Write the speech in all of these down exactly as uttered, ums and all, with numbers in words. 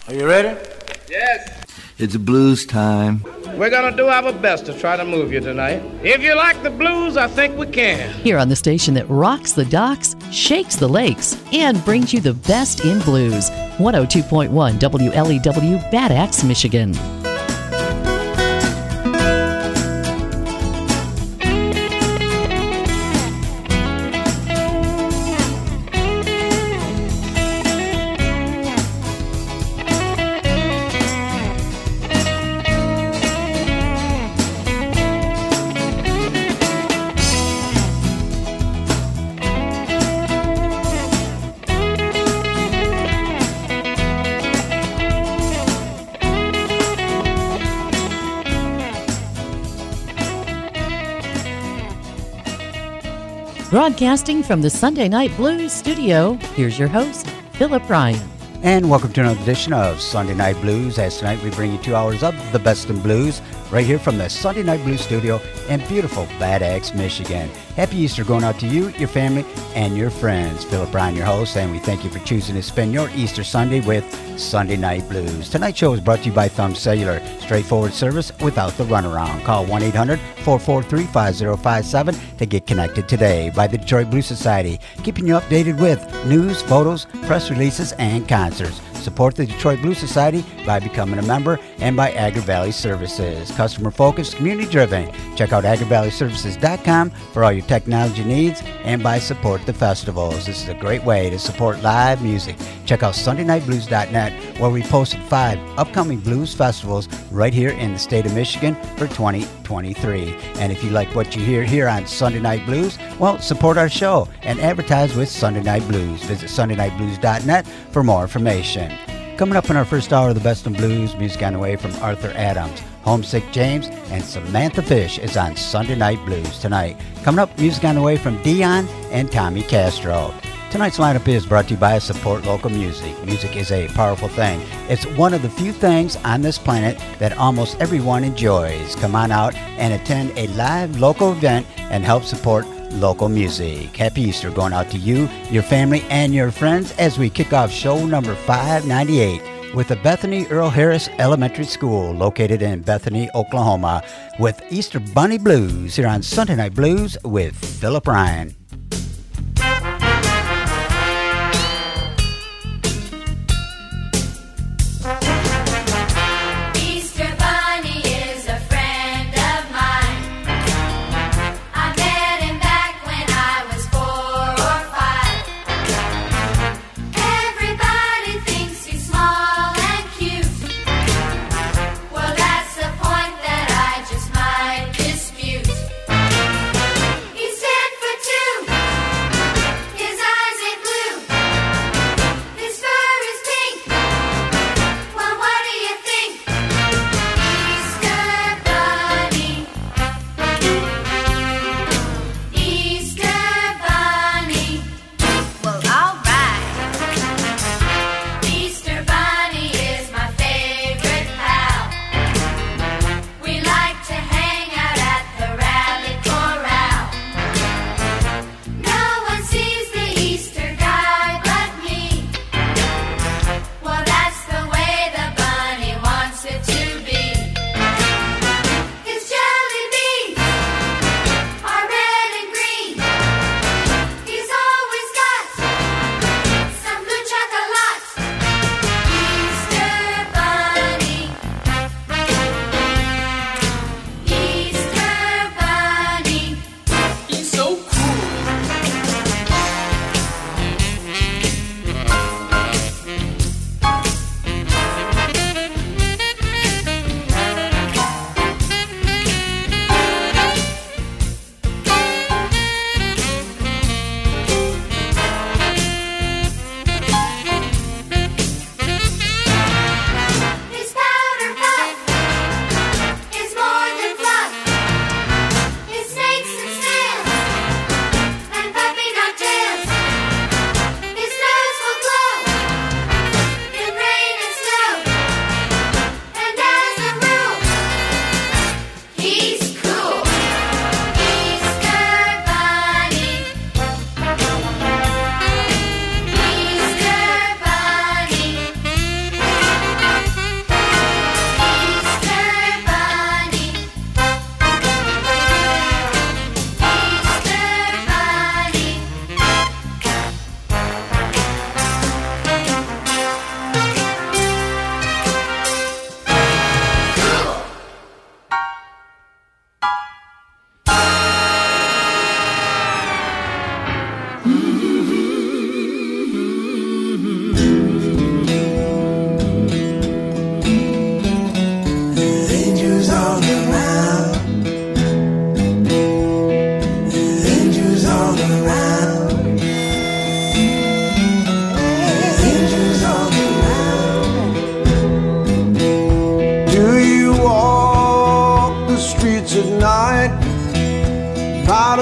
Are you ready? Yes. It's blues time. We're going to do our best to try to move you tonight. If you like the blues, I think we can. Here on the station that rocks the docks, shakes the lakes, and brings you the best in blues. one oh two point one W L E W, Bad Axe, Michigan. Broadcasting from the Sunday Night Blues studio, here's your host, Philip Ryan. And welcome to another edition of Sunday Night Blues. As tonight we bring you two hours of the best in blues right here from the Sunday Night Blues studio in beautiful Bad Axe, Michigan. Happy Easter going out to you, your family, and your friends. Philip Ryan, your host, and we thank you for choosing to spend your Easter Sunday with Sunday Night Blues. Tonight's show is brought to you by Thumb Cellular. Straightforward service without the runaround. Call one eight hundred, four four three, five oh five seven to get connected today. By the Detroit Blues Society, keeping you updated with news, photos, press releases, and concerts. Support the Detroit Blues Society by becoming a member and by Agri Valley Services. Customer focused, community driven. Check out agri valley services dot com for all your technology needs and by support the festivals. This is a great way to support live music. Check out sunday night blues dot net where we posted five upcoming blues festivals right here in the state of Michigan for twenty twenty-three. And if you like what you hear here on Sunday Night Blues, well, support our show and advertise with Sunday Night Blues. Visit sunday night blues dot net for more information. Coming up in our first hour of the Best in Blues, music on the way from Arthur Adams, Homesick James, and Samantha Fish is on Sunday Night Blues tonight. Coming up, music on the way from Dion and Tommy Castro. Tonight's lineup is brought to you by Support Local Music. Music is a powerful thing. It's one of the few things on this planet that almost everyone enjoys. Come on out and attend a live local event and help support local music. Happy Easter going out to you, your family, and your friends as we kick off show number five ninety-eight with the Bethany Earl Harris Elementary School located in Bethany, Oklahoma with Easter Bunny Blues here on Sunday Night Blues with Philip Ryan. Two.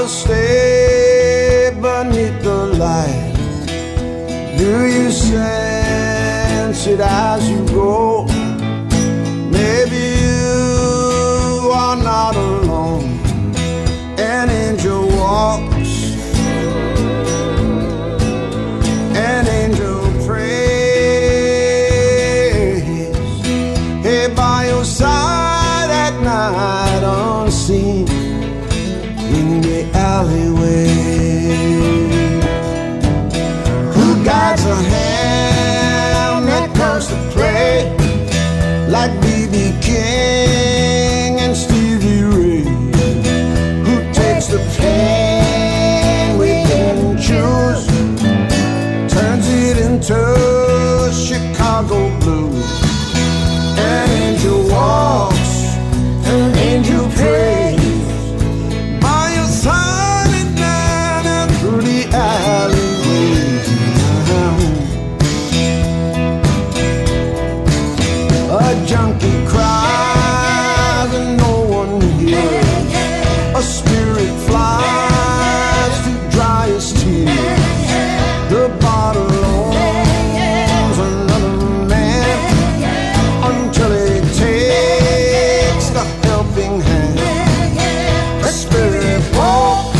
to stay beneath the light. Do you sense it as you go? Maybe you are not alone. An angel walks, an angel prays. Hey, by your side at night, unseen in the alleyway. Who guides a hand that comes to play like B B King and Stevie Ray? Who takes the pain we didn't choose, turns it into Chicago blues? An angel walks, an angel prays. By your side at night and through the alleyways. A junkie cries and no one hears. A spirit flies to dry his tears. The bottle owns another man until he takes the helping hand. A spirit walks,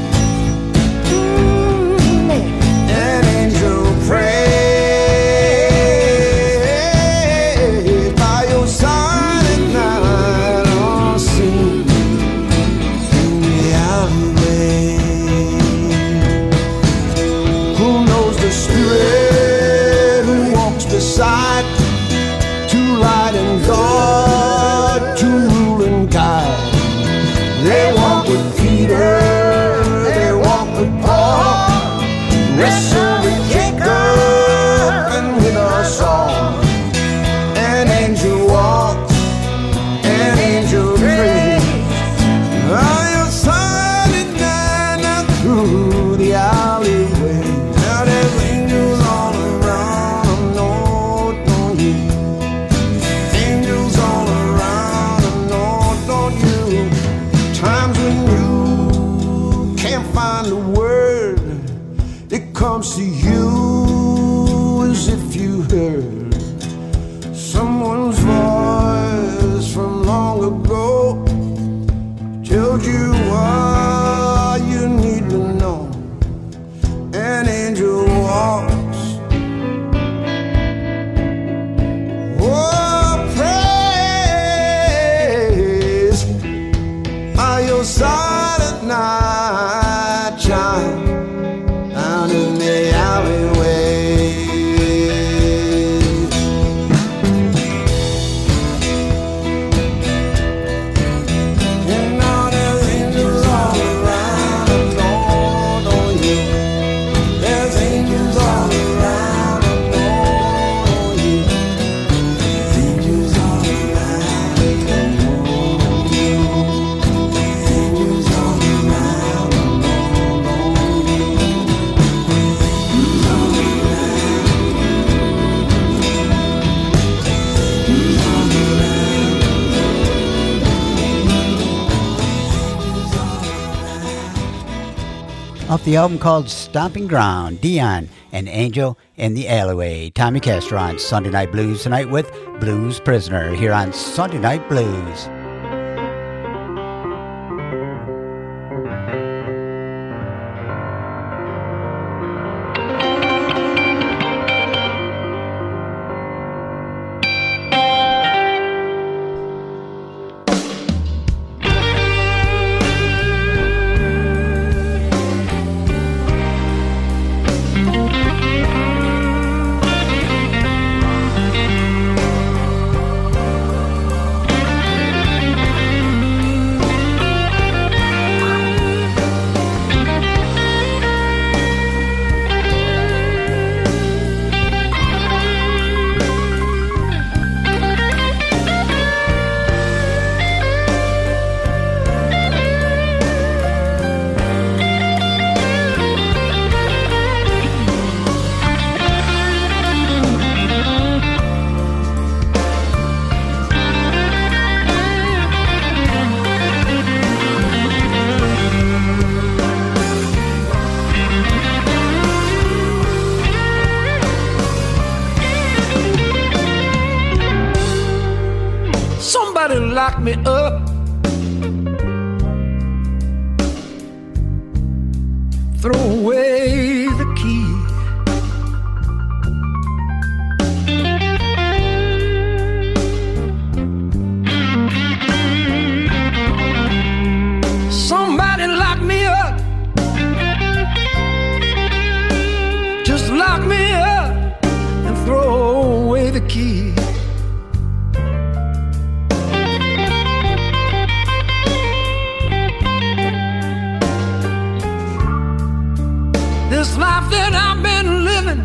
an angel prays. By your side at night, unseen in the alleyway. Who knows the spirit who walks beside, to light and God, to rule and guide? They walk with Peter, they walk with Paul, wrestle with Jacob and with us all. An angel walks, an angel prays. By your side at night and through the alleyway. Now there's angels all around, I know, don't you? Angels all around, I know, don't you? Times when you can't find a word, it comes to you as if you heard someone's voice from long ago. Told you what you need to know. An angel walks, oh, praise. By your side at night, shine down in the alleyway. And now there's angels all around, I know, don't you? There's angels all around, I know, don't you? Angels all around, I know, angels all around, I know, don't you? Angels all around, angels all Off the album called Stomping Ground, Dion and Angel in the Alleyway. Tommy Castro on Sunday Night Blues tonight with Blues Prisoner here on Sunday Night Blues. Thank somebody lock me up, throw away the key. Somebody lock me up, just lock me up and throw away the key. This life that I've been living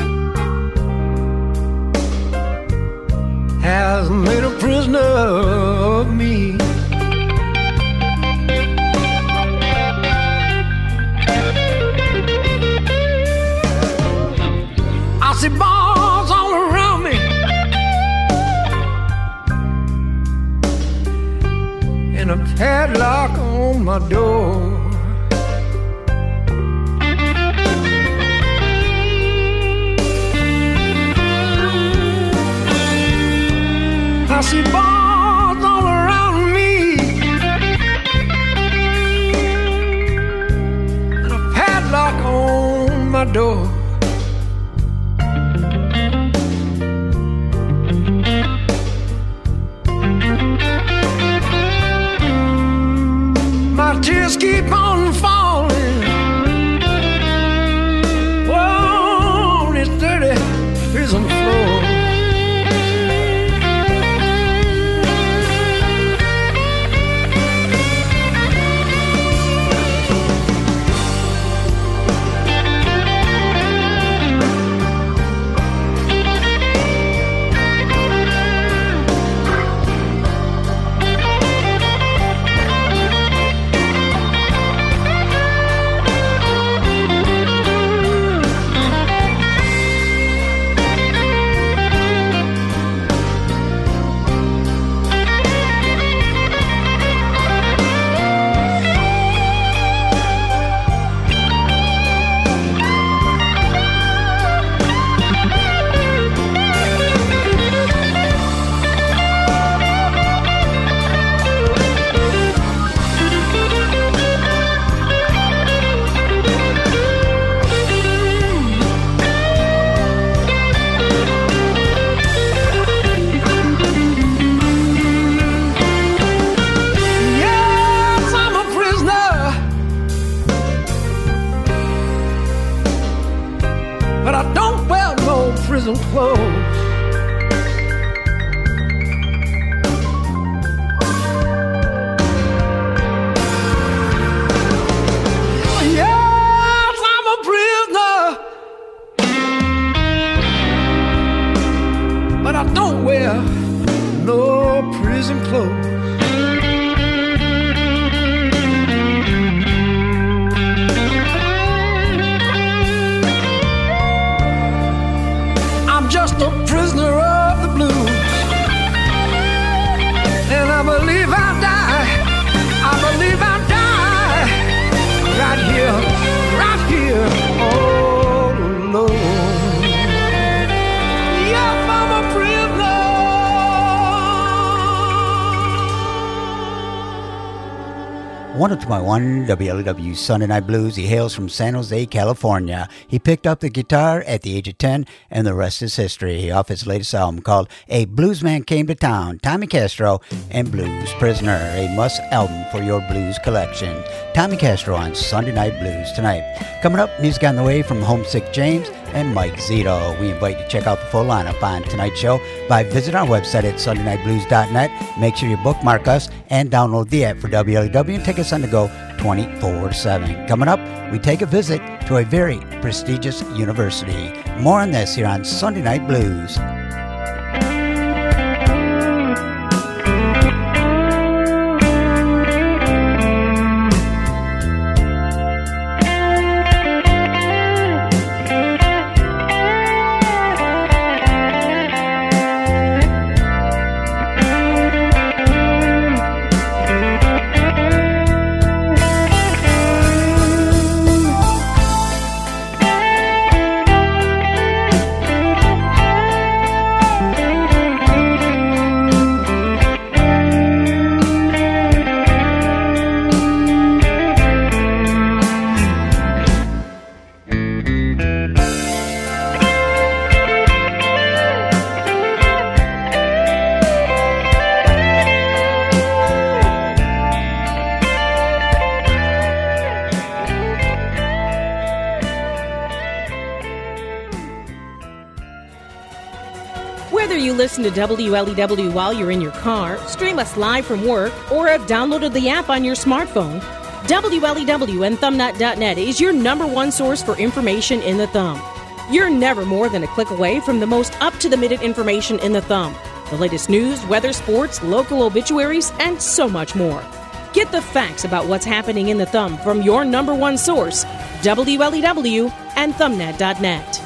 has made a prisoner of me. I see bars all around me, and a padlock on my door. I see bars all around me, and a padlock on my door. My tears keep on falling, whoa, on this dirty prison floor. Prison clothes. Yes, I'm a prisoner, but I don't wear no prison clothes. Just a prisoner of the blues, and I believe I'll die, I believe I'll die right here, right here, all alone. Yes, I'm a prisoner. one oh two point one W L E W Sunday Night Blues. He hails from San Jose, California. He picked up the guitar at the age of ten, and the rest is history. Off his latest album called A Bluesman Came to Town, Tommy Castro and Blues Prisoner, a must album for your blues collection. Tommy Castro on Sunday Night Blues tonight. Coming up, music on the way from Homesick James and Mike Zito. We invite you to check out the full lineup on tonight's show by visiting our website at sunday night blues dot net. Make sure you bookmark us and download the app for W L E W and take us on the go twenty-four seven. Coming up, we take a visit to a very prestigious university. More on this here on Sunday Night Blues. Whether you listen to W L E W while you're in your car, stream us live from work, or have downloaded the app on your smartphone, W L E W and Thumbnut dot net is your number one source for information in the thumb. You're never more than a click away from the most up-to-the-minute information in the thumb. The latest news, weather, sports, local obituaries, and so much more. Get the facts about what's happening in the thumb from your number one source, W L E W and Thumbnut dot net.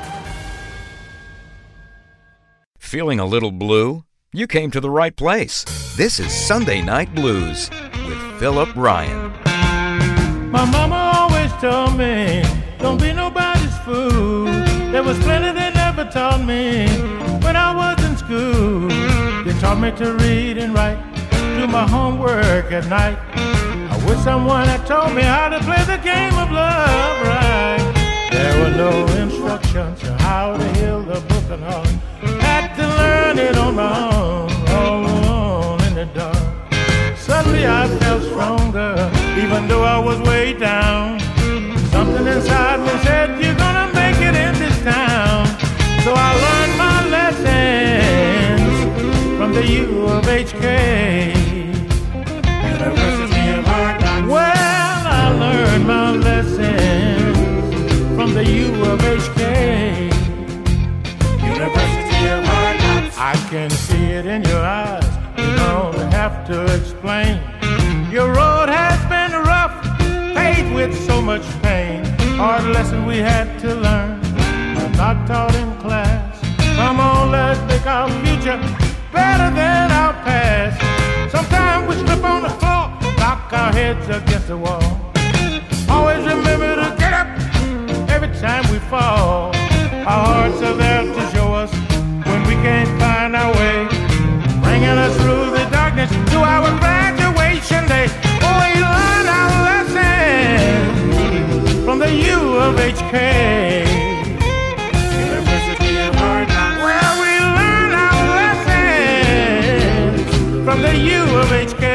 Feeling a little blue? You came to the right place. This is Sunday Night Blues with Philip Ryan. My mama always told me, don't be nobody's fool. There was plenty they never taught me when I was in school. They taught me to read and write, do my homework at night. I wish someone had told me how to play the game of love right. There were no instructions on how to heal the broken heart. Had to learn it on my own, all alone in the dark. Suddenly I felt stronger, even though I was way down. Something inside me said, you're gonna make it in this town. So I learned my lessons from the U of H K, University of Hard Knocks. Well, I learned my lessons from the U of H K, University of Hard Knocks. I can see it in your eyes, you don't have to explain. Your road has been rough, paved with so much pain. Hard lesson we had to learn, not taught in class. Come on, let's make our future better than our past. Sometimes we slip on the floor, knock our heads against the wall. Always remember to get up every time we fall. Our hearts are there to show us when we can't find our way, bringing us through the darkness to our graduation day. Oh, we learn our lessons from the U of H K, University of Hard Knocks. Well, we learn our lessons from the U of H K,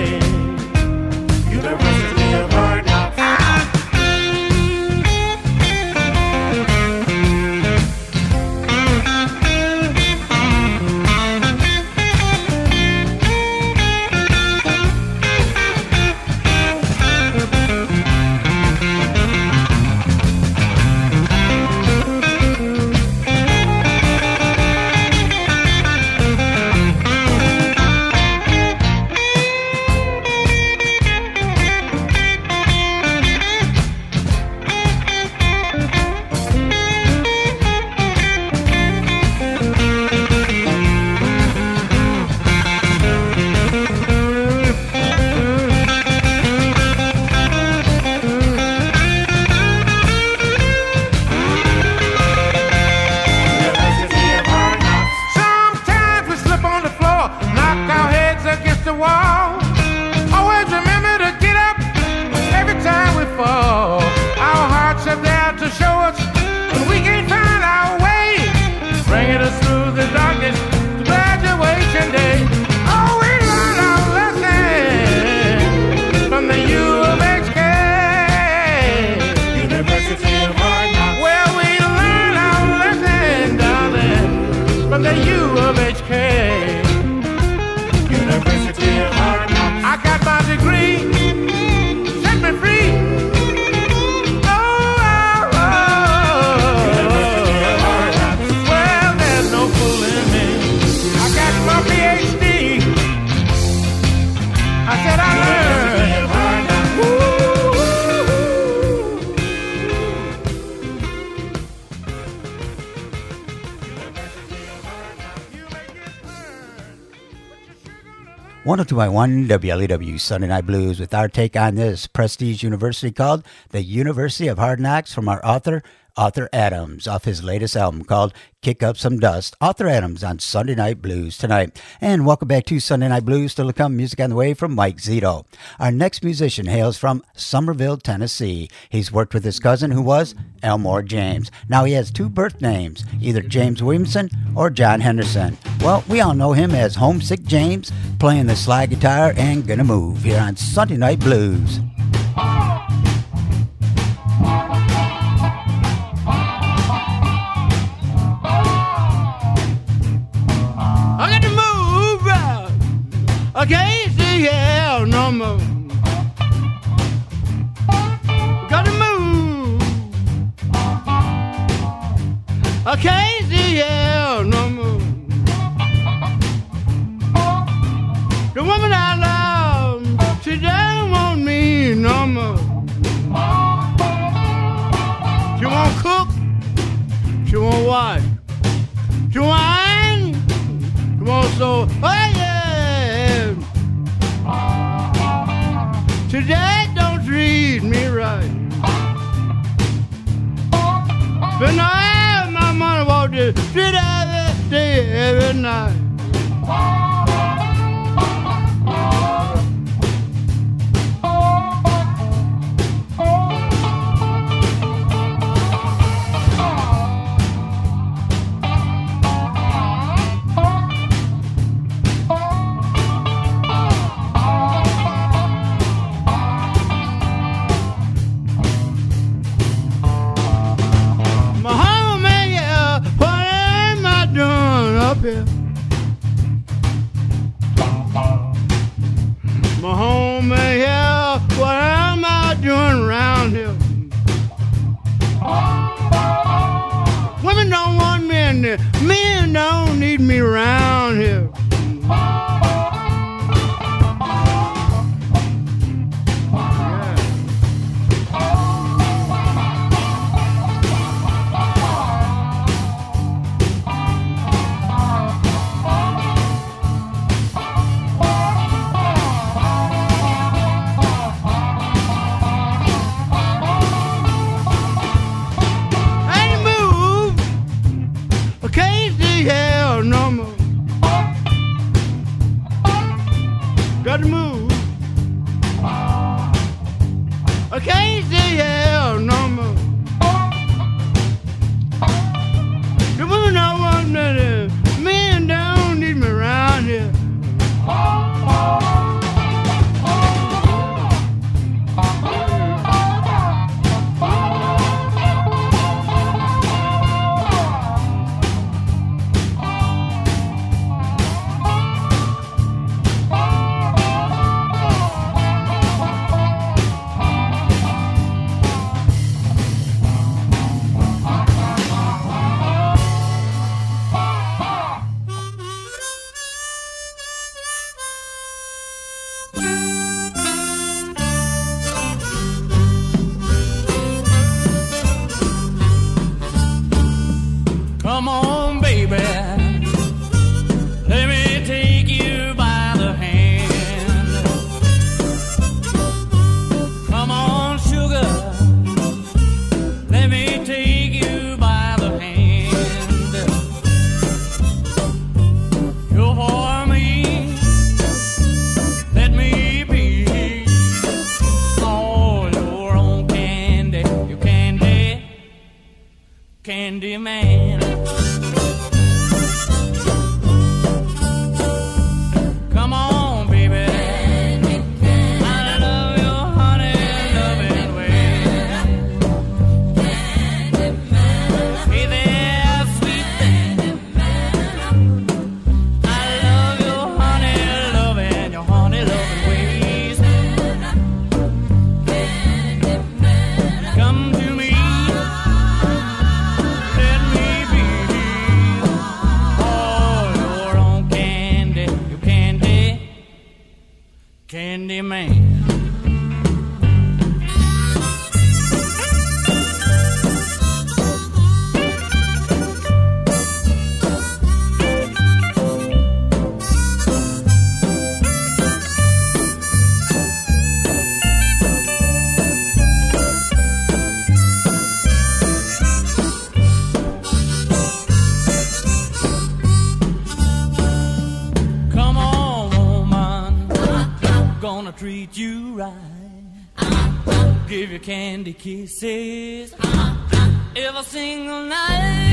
University of Hard Knocks. one oh two point one W L E W Sunday Night Blues with our take on this prestige university called the University of Hard Knocks from our author, Arthur Adams, off his latest album called Kick Up Some Dust. Arthur Adams on Sunday Night Blues tonight. And welcome back to Sunday Night Blues. Still to come, music on the way from Mike Zito. Our next musician hails from Somerville, Tennessee. He's worked with his cousin who was Elmore James. Now he has two birth names, either James Williamson or John Henderson. Well, we all know him as Homesick James, playing the slide guitar and Gonna Move here on Sunday Night Blues. I can't see hell no more. Gotta move. I can't see hell no more. The woman I love, she don't want me no more. She won't cook, she won't wash, she won't iron, she won't sew. Oh yeah. Today don't treat me right. But now I have my money walk the street every day, every night. My home here, what am I doing around here? Women don't want men, men don't need me around here. Got to move. I can't see hell no more. The women don't want me, men don't need me around here. Come on, baby, let me take you by the hand. Come on, sugar, let me take you by the hand. You're for me, let me be all your own candy, you candy, candy man. Candy man. Gonna treat you right, give you candy kisses every single night.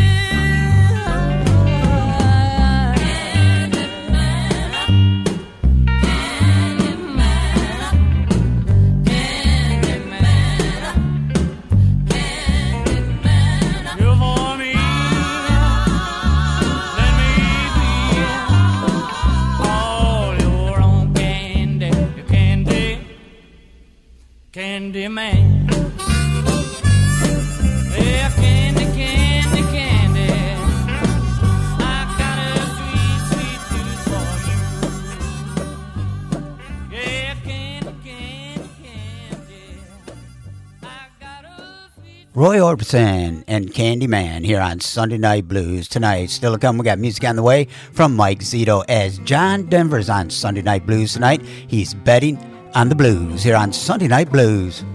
Candy man, candy man, candy man, candy man. You're for me, let me be all your own. Roy Orbison and Candyman here on Sunday Night Blues. Tonight, still to come, we got music on the way from Mike Zito as John Denver's on Sunday Night Blues tonight. He's betting on the blues here on Sunday Night Blues.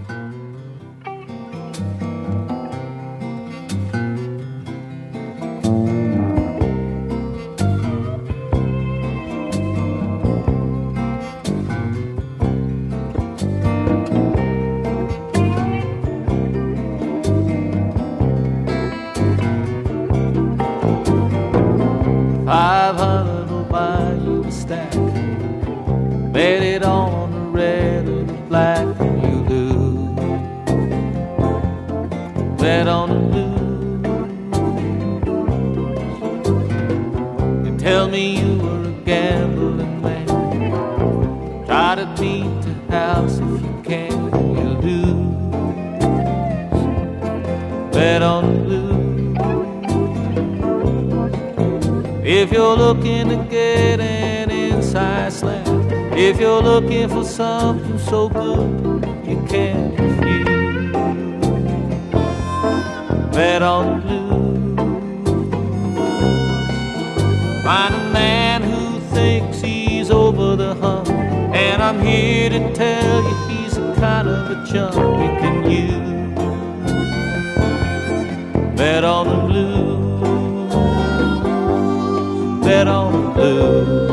Five hundred will buy you a stack. Bet it on the red or the black and you lose. Bet on the blues. You tell me you were a gambling man. Try to beat the house if you can, you lose. Bet on the blues. If you're looking to get an inside slam, if you're looking for something so good you can't refuse, bet on the blues. Find a man who thinks he's over the hump, and I'm here to tell you he's the kind of a chump you can use. Bet on the blues. Bet on the blues.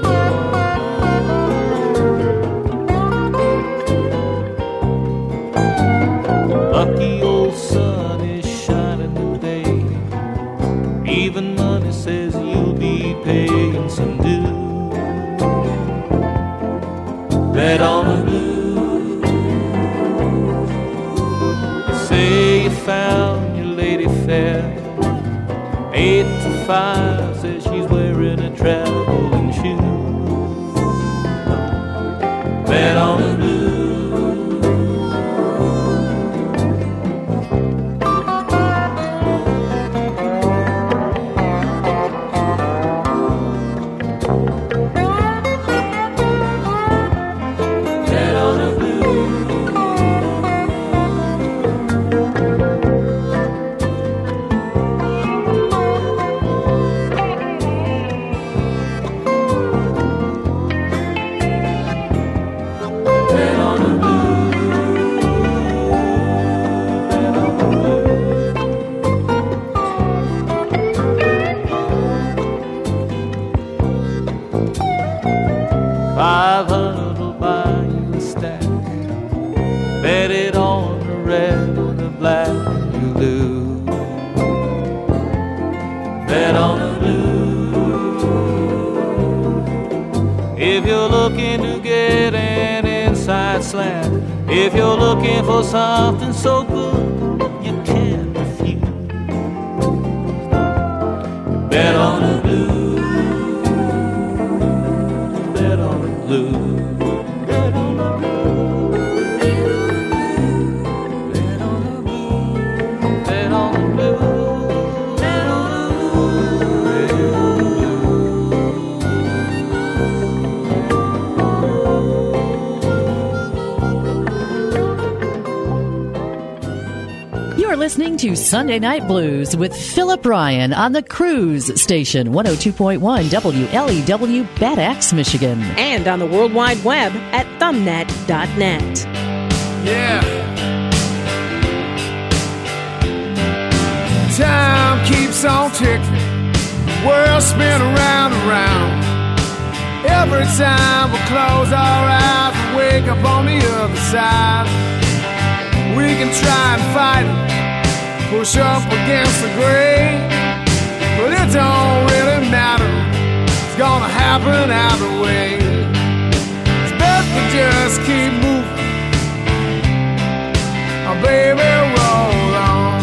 Lucky old sun is shining today. Even money says you'll be paying some dues. Bet on the blues. Say you found your lady fair, eight to five, says she's wearing a traveling shoe. Bet on the blues. Bet on the five hundred will buy you a stack. Bet it on the red or the black and you lose. Bet on the blue. If you're looking to get an inside slam, if you're looking for something so good you can't refuse, bet on the blue. Bet on the blue. Bet on the blue. Bet on the blue. Bet on the blue. Bet on You're listening to Sunday Night Blues with Philip Ryan on the Cruise Station, one oh two point one W L E W, Bad Axe, Michigan. And on the World Wide Web at thumbnet dot net. Yeah. Time keeps on ticking, world spin around and around. Every time we close our eyes and wake up on the other side, we can try and fight it, push up against the grain, but it don't really matter, it's gonna happen either way. It's best to just keep moving, oh baby, roll on.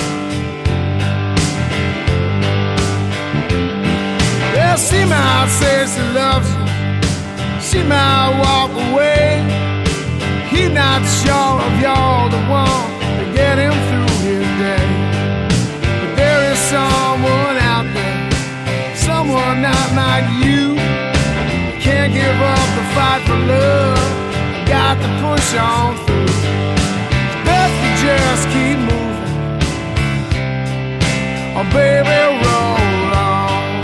Yeah, she might say she loves you, she might walk away. He's not sure if you're the one to get him through his day. But there is someone out there, someone not like you. Can't give up the fight for love, got to push on through. It's best to just keep moving, Oh, baby, roll on.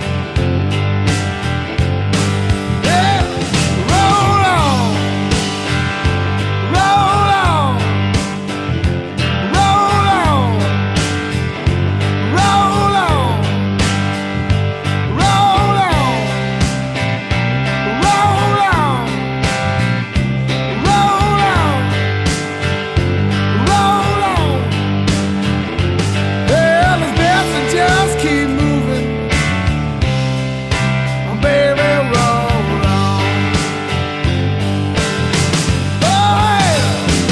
Yeah, roll on. Roll on. Roll on. Roll on. Roll on. Roll on. Roll on. Roll on. Well, it's best to just keep moving. Oh, baby, roll on. Oh, yeah.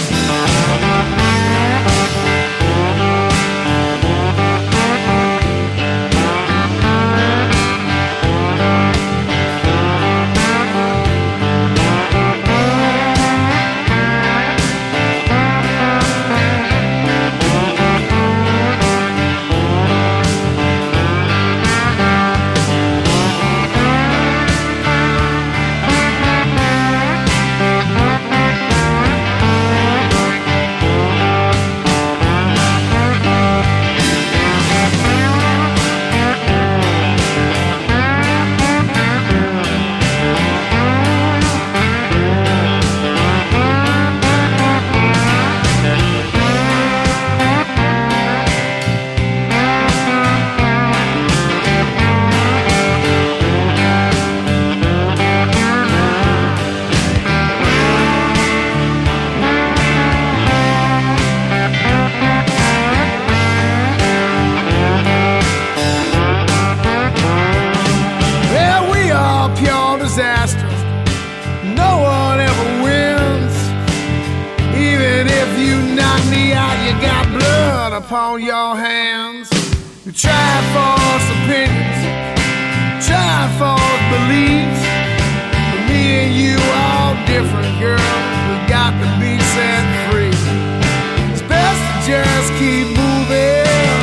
Well, we are pure disasters. No one ever wins. Even if you knock me out, you got blood upon your hands. You try false opinions, try false beliefs. But me and you all different, girl. We got to be set free. It's best to just keep moving.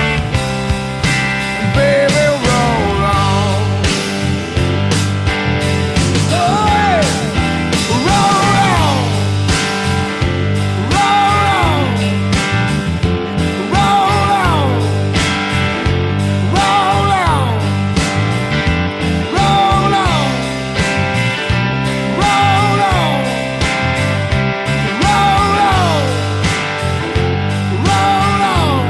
Baby, roll on. Oh, yeah. Roll on. Roll on. Roll on. Roll on. Roll on. Roll on. Roll on. Roll on.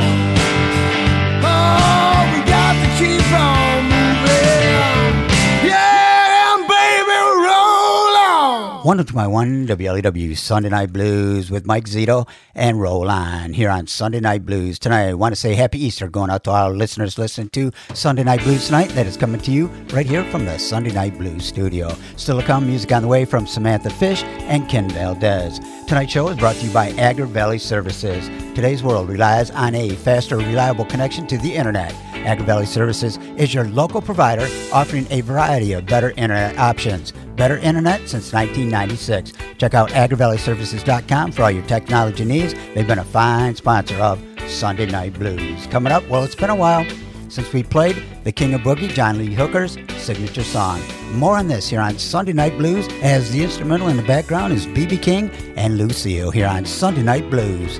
Oh, we got to keep on moving. Yeah, and baby, roll on. one oh two point one W L E W Sunday Night Blues with Mike Zito and Roll On here on Sunday Night Blues. Tonight, I want to say Happy Easter going out to our listeners listening to Sunday Night Blues tonight. That is coming to you right here from the Sunday Night Blues studio. Still to come, music on the way from Samantha Fish and Ken Valdez. Tonight's show is brought to you by Agri Valley Services. Today's world relies on a faster, reliable connection to the internet. Agri Valley Services is your local provider offering a variety of better internet options. Better internet since nineteen ninety-six. Check out agri valley services dot com for all your technology needs. They've been a fine sponsor of Sunday Night Blues. Coming up, well, it's been a while since we played the King of Boogie, John Lee Hooker's signature song. More on this here on Sunday Night Blues, as the instrumental in the background is B B King and Lucille here on Sunday Night Blues.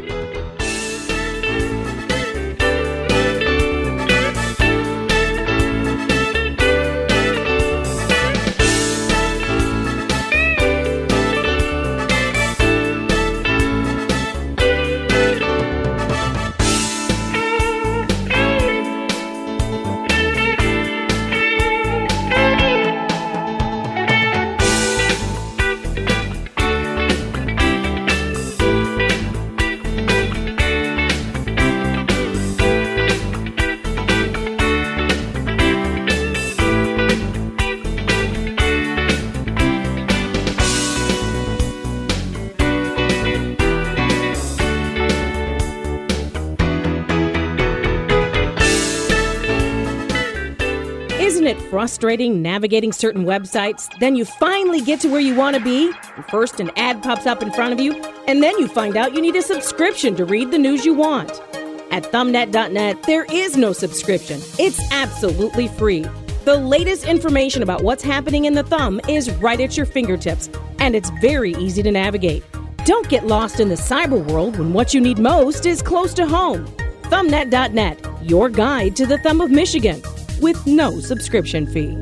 Isn't it frustrating navigating certain websites? Then you finally get to where you want to be. First, an ad pops up in front of you, and then you find out you need a subscription to read the news you want. At thumbnet dot net, there is no subscription. It's absolutely free. The latest information about what's happening in the Thumb is right at your fingertips, and it's very easy to navigate. Don't get lost in the cyber world when what you need most is close to home. thumbnet dot net. your guide to the Thumb of Michigan, with no subscription fee.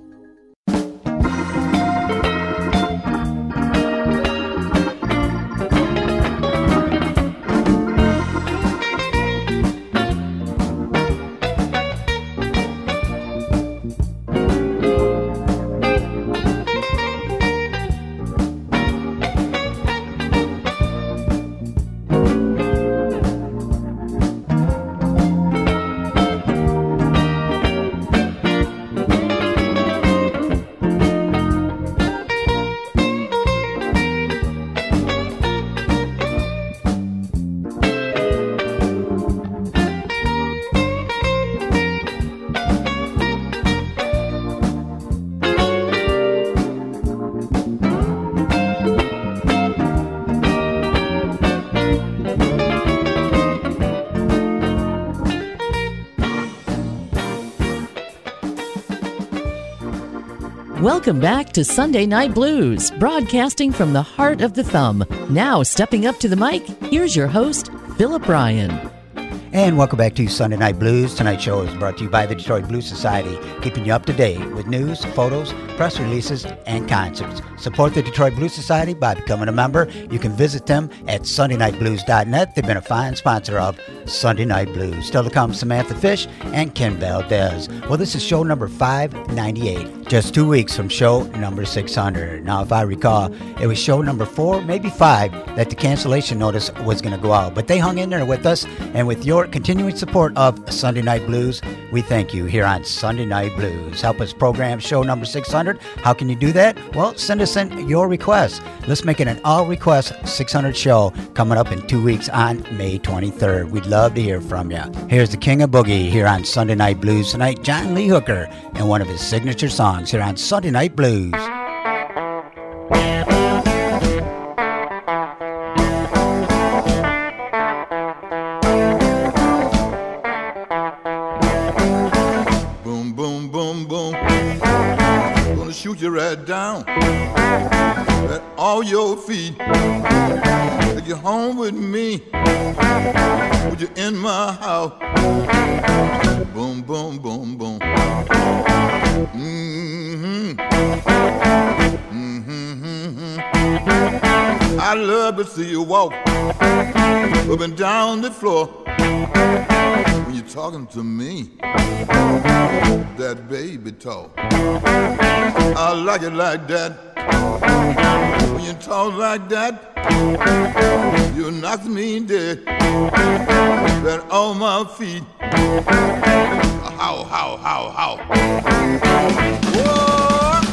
Welcome back to Sunday Night Blues, broadcasting from the heart of the Thumb. Now, stepping up to the mic, here's your host, Philip Bryan. And welcome back to Sunday Night Blues. Tonight's show is brought to you by the Detroit Blues Society, keeping you up to date with news, photos, press releases, and concerts. Support the Detroit Blues Society by becoming a member. You can visit them at sunday night blues dot net. They've been a fine sponsor of Sunday Night Blues. Still to come, Samantha Fish and Ken Valdez. Well, this is show number five ninety-eight, just two weeks from show number six hundred. Now, if I recall, it was show number four, maybe five, that the cancellation notice was going to go out. But they hung in there with us, and with your continuing support of Sunday Night Blues, we thank you here on Sunday Night Blues. Help us program show number six hundred. How can you do that? Well, send us in your requests. Let's make it an all-request six hundred show coming up in two weeks on May twenty-third. We'd love to hear from you. Here's the King of Boogie here on Sunday Night Blues tonight, John Lee Hooker, and one of his signature songs here on Sunday Night Blues. Shoot you right down at all your feet. Take you home with me. Put you in my house. Boom, boom, boom, boom. Mm-hmm. Mm-hmm. I love to see you walk up and down the floor when you're talking to me. That baby talk. I like it like that. When you talk like that, you knock me dead. Right on my feet. How, how, how, how. Whoa!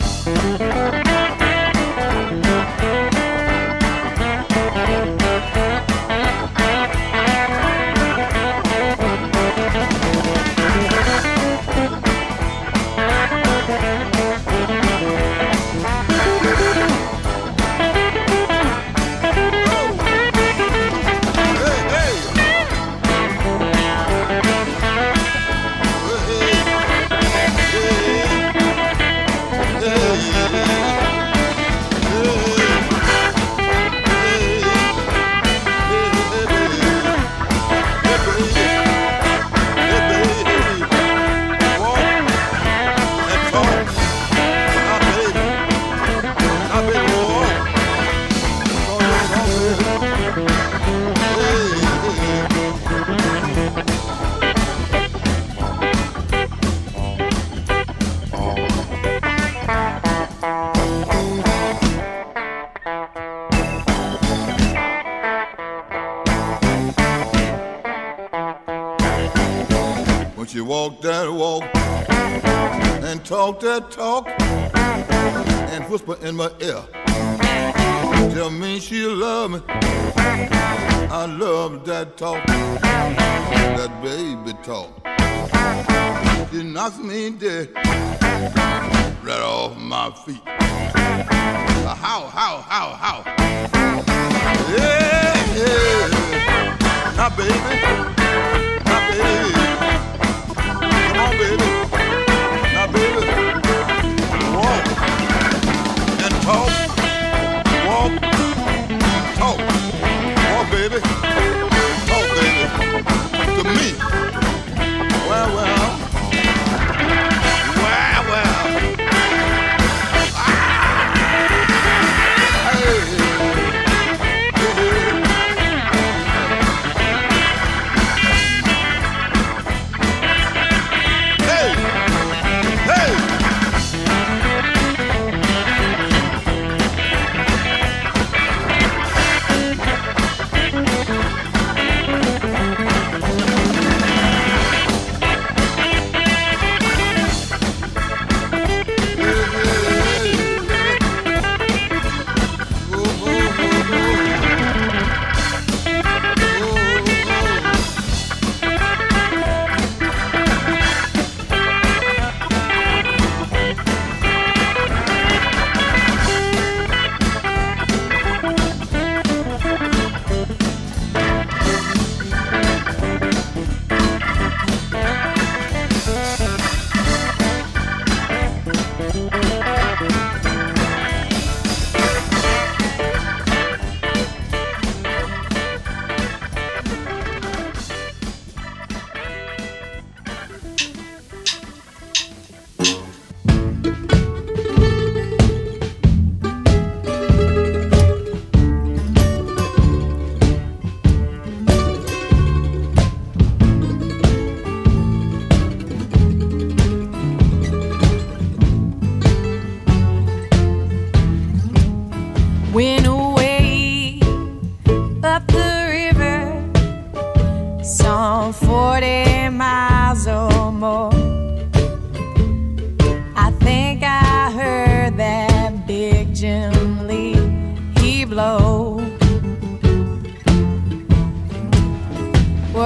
She walked that walk and talked that talk and whisper in my ear. Tell me she love me. I love that talk, that baby talk. She knocks me dead right off my feet. How, how, how, how? Yeah, yeah. Now, baby, now, baby. Come on, baby. Now, baby, walk and talk. Walk, talk. Walk, baby. Talk, baby. To me.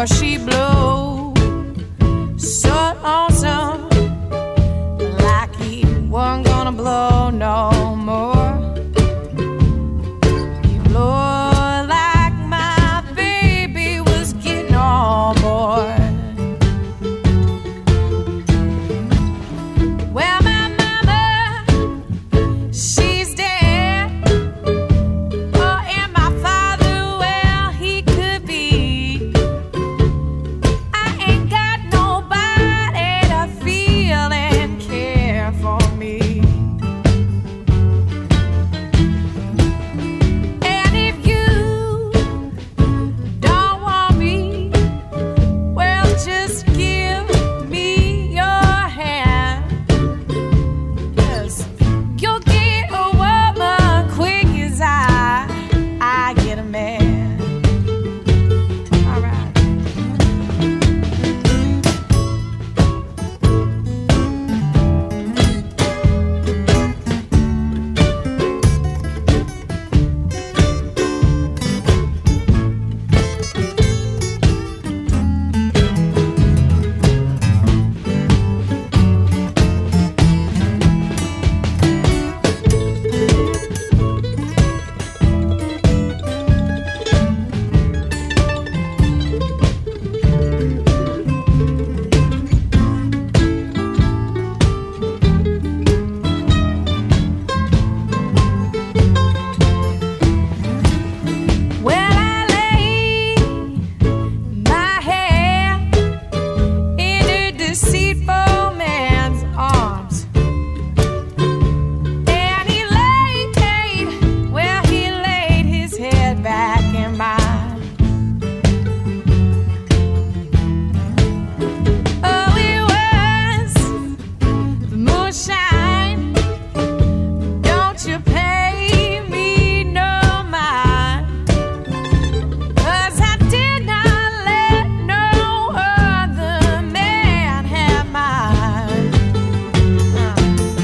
she blew so lonesome, like he wasn't gonna blow no more. He blew like my baby was getting on board. Well, my mama, she's dead. Oh, and my father, well, he could be. I ain't got nobody to feel and care for me. And if you don't want me, well, just give me your hand. 'Cause you'll get a woman quick as I, I get a man. All right. Well, I lay my head in a deceitful man's arms, and he laid, well, he laid his head back in mine. Oh, it was the moonshine. Don't you pay me no mind, 'cause I did not let no other man have mine. Uh.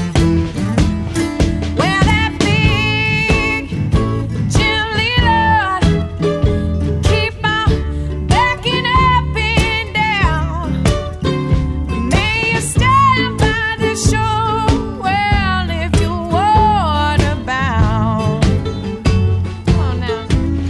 Well, that big Jim Lillard keep on backing up and down. May you stand by the shore, well, if you're water bound. Come on now.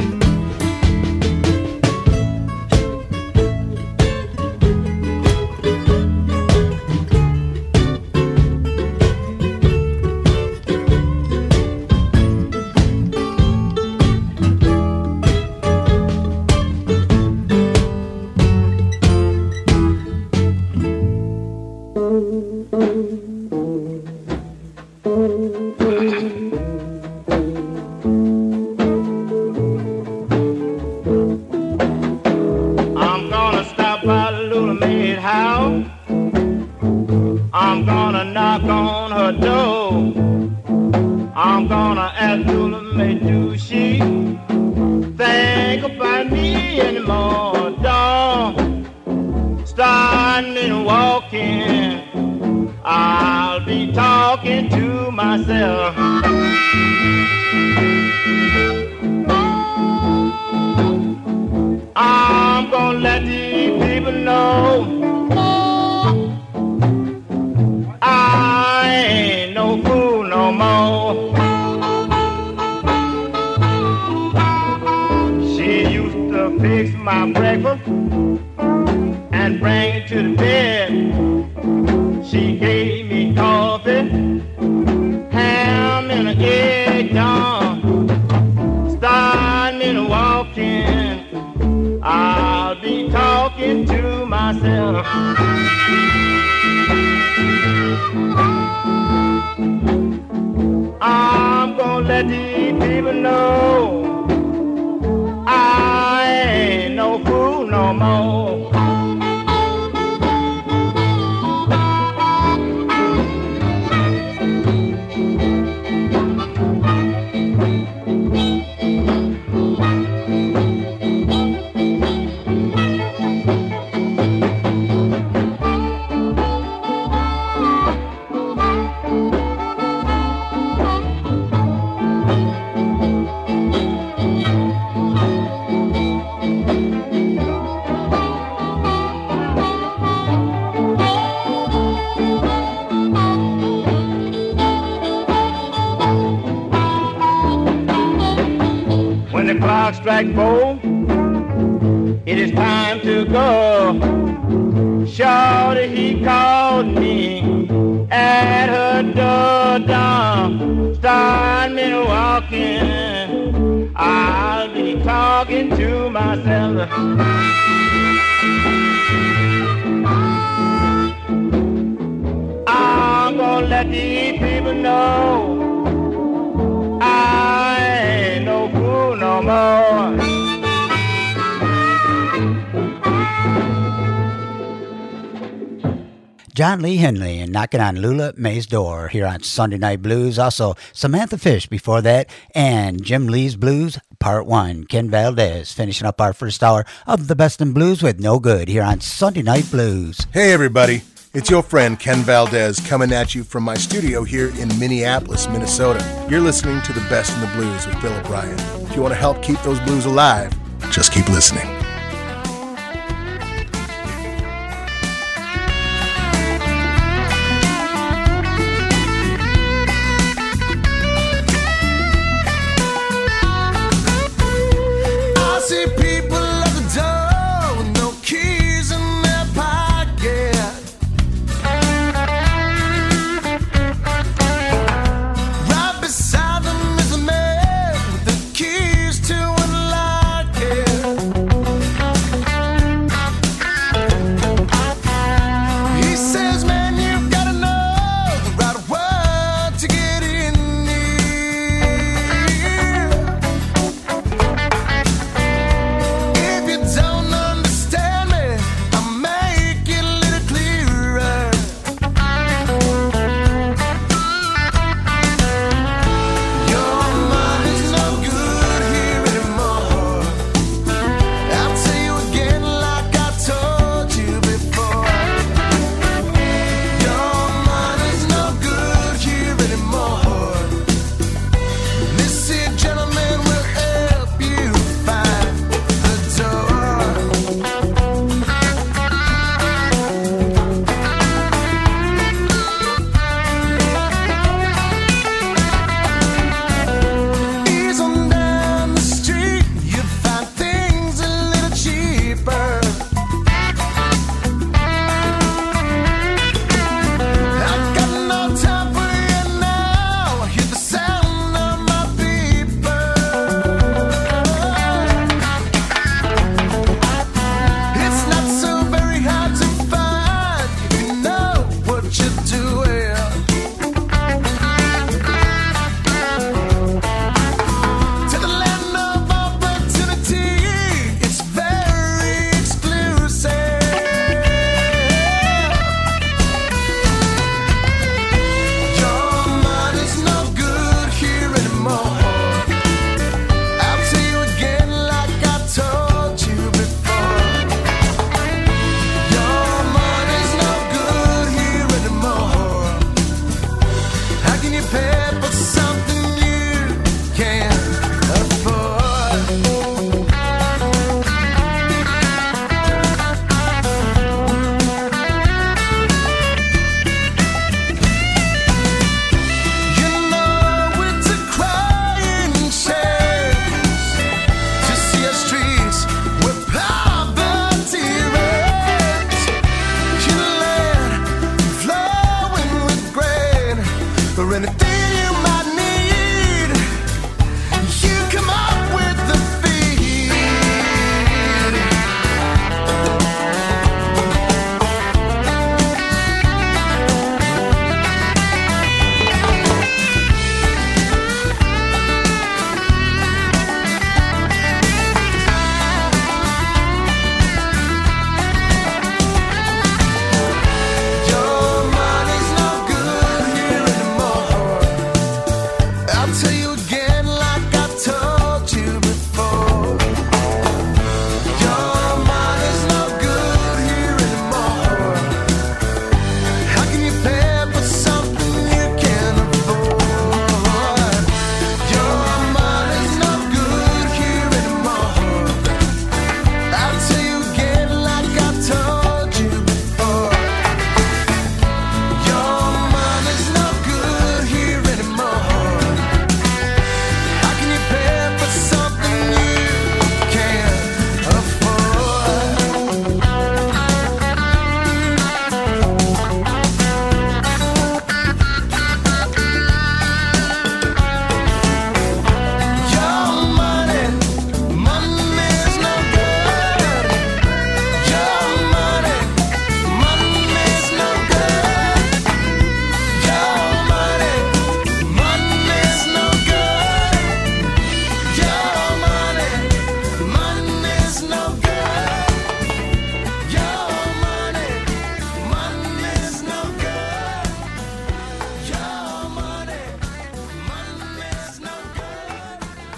I'm gonna stop by Lula Maid house. I'm gonna knock on her door. I'm gonna ask Lula Maid, do she think about me anymore? Don't start me walking. I'll be talking to myself. I'm gonna let these people know I ain't no fool no more. She used to fix my breakfast and bring it to the bed. She gave me coffee, ham and an egg, John. Start me walking. I'll be talking to myself. I'm gonna let these people know I ain't no fool no more. the clock strike four, it is time to go. Shorty, he called me at her door, down, start me walking. I'll be talking to myself. I'm gonna let these people know I ain't no fool no more. John Lee Henley and Knocking on Lula May's Door here on Sunday Night Blues. Also, Samantha Fish before that, and Jim Lee's Blues, Part one. Ken Valdez finishing up our first hour of the best in blues with No Good here on Sunday Night Blues. Hey, everybody. It's your friend Ken Valdez coming at you from my studio here in Minneapolis, Minnesota. You're listening to the best in the blues with Philip Ryan. If you want to help keep those blues alive, just keep listening. For anything you might need.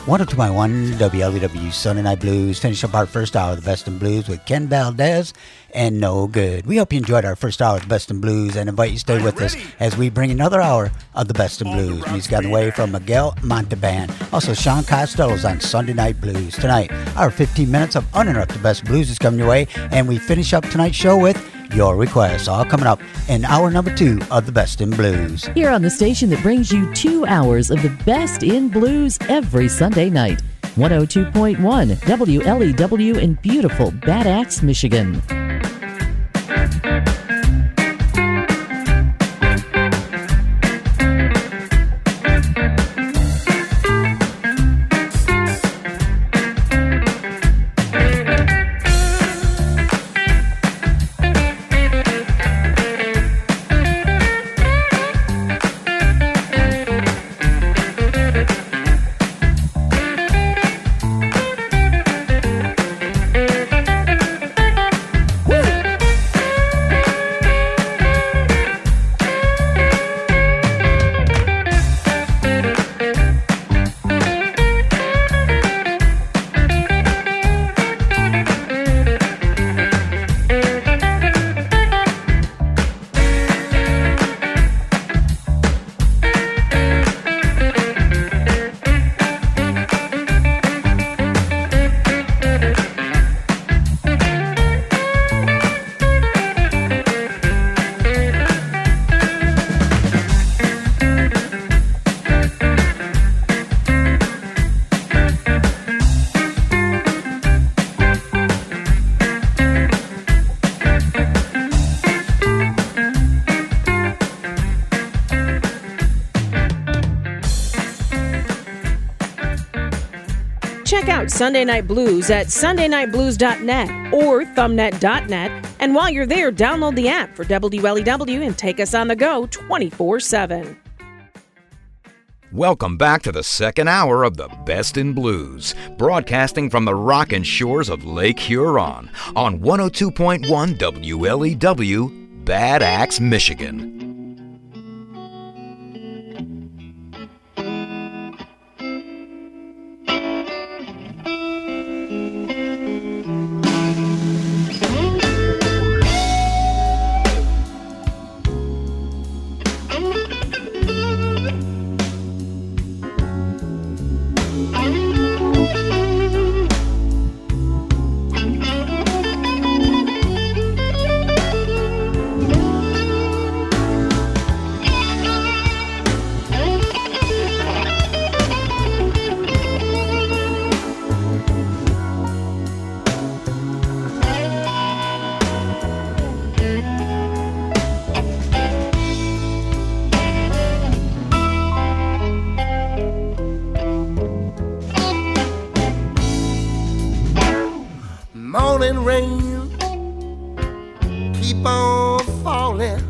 one oh two point one W L E W Sunday Night Blues. Finish up our first hour of the Best in Blues with Ken Valdez and No Good. We hope you enjoyed our first hour of the Best in Blues and invite you to stay with us as we bring another hour of the Best in Blues. Music on the way from Miguel Montalban. Also, Sean Costello's on Sunday Night Blues. Tonight, our fifteen minutes of uninterrupted Best Blues is coming your way, and we finish up tonight's show with your requests, all coming up in hour number two of the Best in Blues. Here on the station that brings you two hours of the best in blues every Sunday night. one oh two point one W L E W in beautiful Bad Axe, Michigan. Sunday Night Blues at sunday night blues dot net or thumbnet dot net. And while you're there, download the app for W L E W and take us on the go twenty-four seven. Welcome back to the second hour of the Best in Blues, broadcasting from the rockin' shores of Lake Huron on one oh two point one W L E W, Bad Axe, Michigan. Morning rain, keep on falling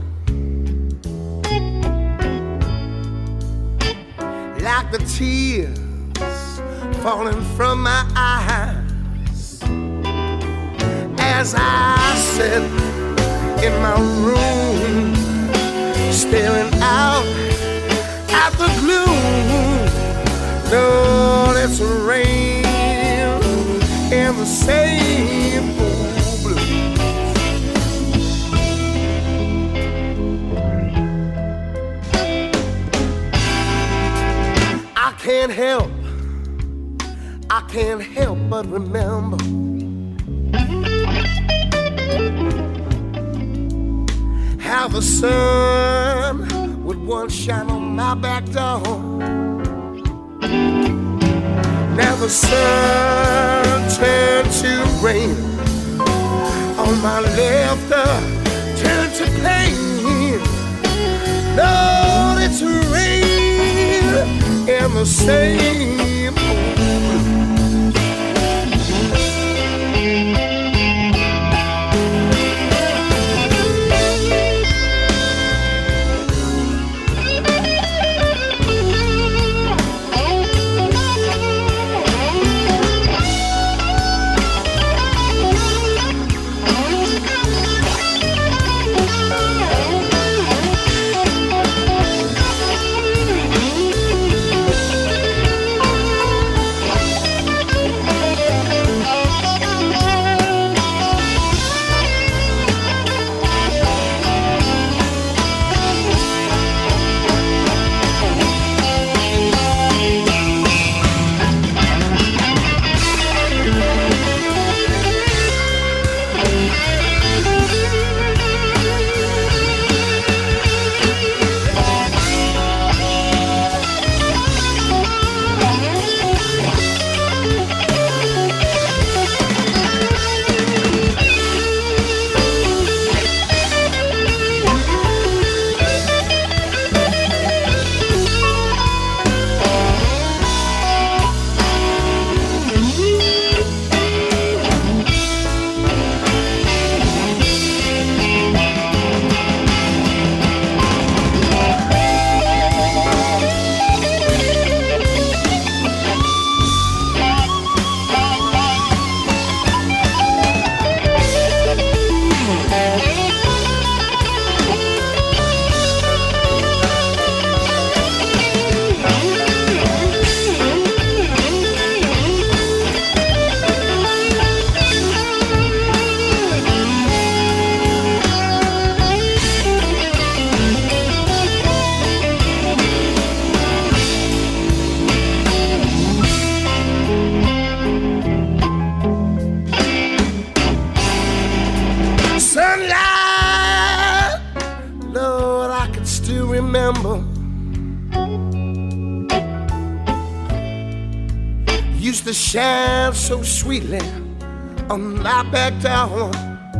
like the tears falling from my eyes as I sit in my room staring out at the gloom. Lord, it's rain and the same old blues. I can't help, I can't help but remember how the sun would once shine on my back door. Now the sun turned to rain on my left, turned to pain. Lord, it's rain and the same old blues. used to shine so sweetly on my back door.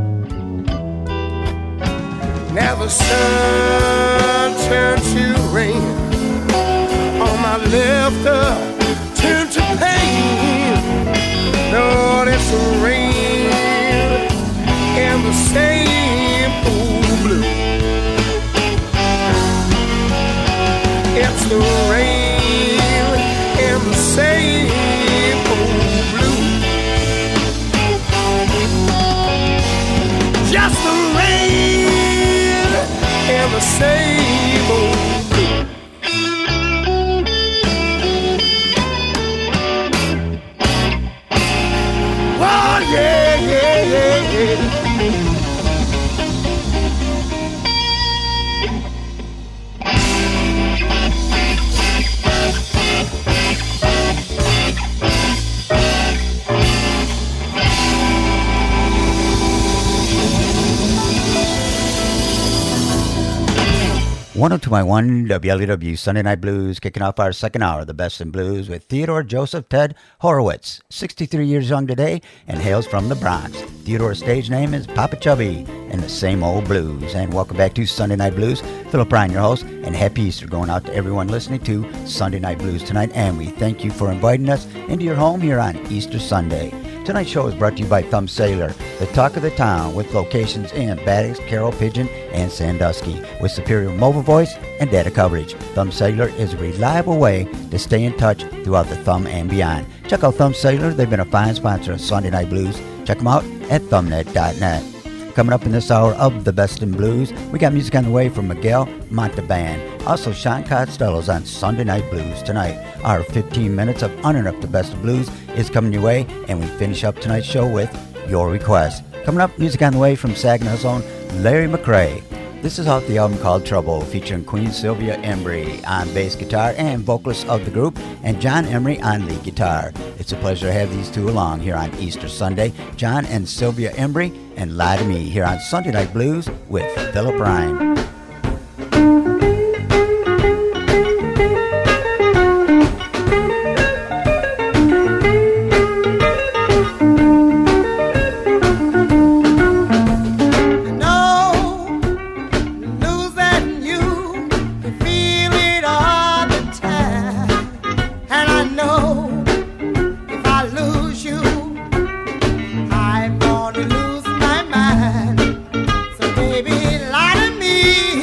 Now the sun turned to rain on my left uh, turned to pain. Lord, it's the rain and the same old blue. It's the rain and the same old blue. Just the rain and the same old blue. Oh yeah, yeah, yeah, yeah. one oh two point one W L E W Sunday Night Blues, kicking off our second hour of the Best in Blues with Theodore Joseph Ted Horowitz, sixty-three years young today and hails from the Bronx. Theodore's stage name is Papa Chubby and the Same Old Blues. And welcome back to Sunday Night Blues. Philip Ryan, your host, and happy Easter going out to everyone listening to Sunday Night Blues tonight. And we thank you for inviting us into your home here on Easter Sunday. Tonight's show is brought to you by Thumb Sailor, the talk of the town, with locations in Bad Axe, Carroll, Pigeon, and Sandusky, with superior mobile voice and data coverage. Thumb Sailor is a reliable way to stay in touch throughout the Thumb and beyond. Check out Thumb Sailor. They've been a fine sponsor of Sunday Night Blues. Check them out at thumbnet dot net. Coming up in this hour of the Best in Blues, we got music on the way from Miguel Montalban. Also, Sean Costello's on Sunday Night Blues tonight. Our fifteen minutes of uninterrupted Best of Blues is coming your way, and we finish up tonight's show with your request. Coming up, music on the way from Saginaw's own Larry McRae. This is off the album called Trouble, featuring Queen Sylvia Embry on bass guitar and vocalist of the group, and John Emery on lead guitar. It's a pleasure to have these two along here on Easter Sunday. John and Sylvia Embry, and Lie to Me here on Sunday Night Blues with Philip Ryan. I'm gonna lose my mind. So baby, lie to me.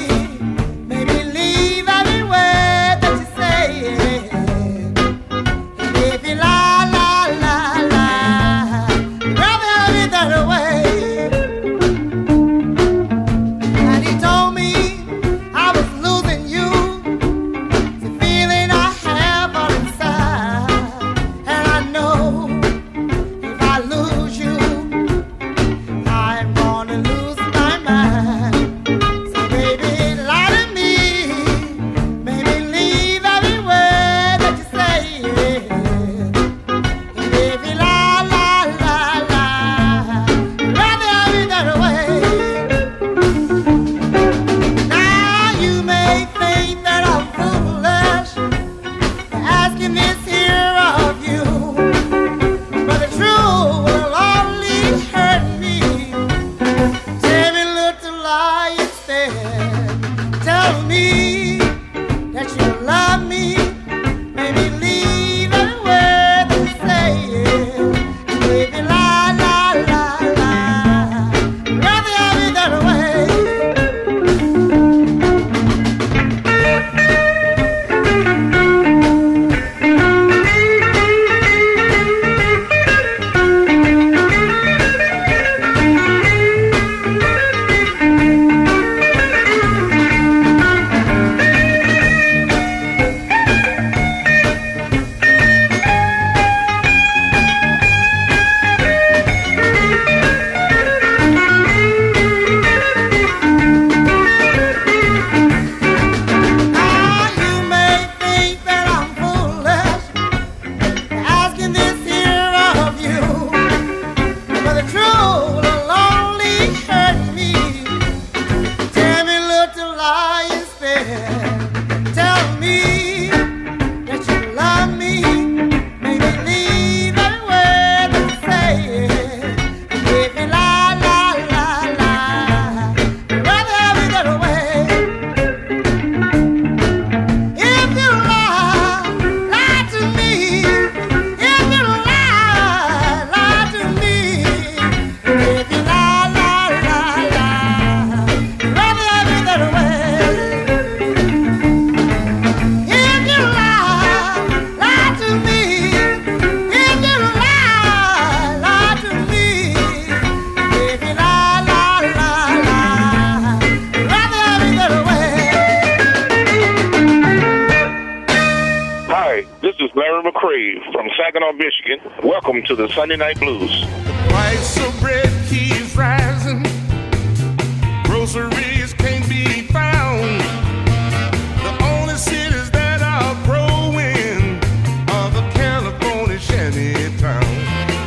Hi, this is Larry McCrave from Saginaw, Michigan. Welcome to the Sunday Night Blues. Price of bread keeps rising. Groceries can't be found. The only cities that are growing are the California shanty towns.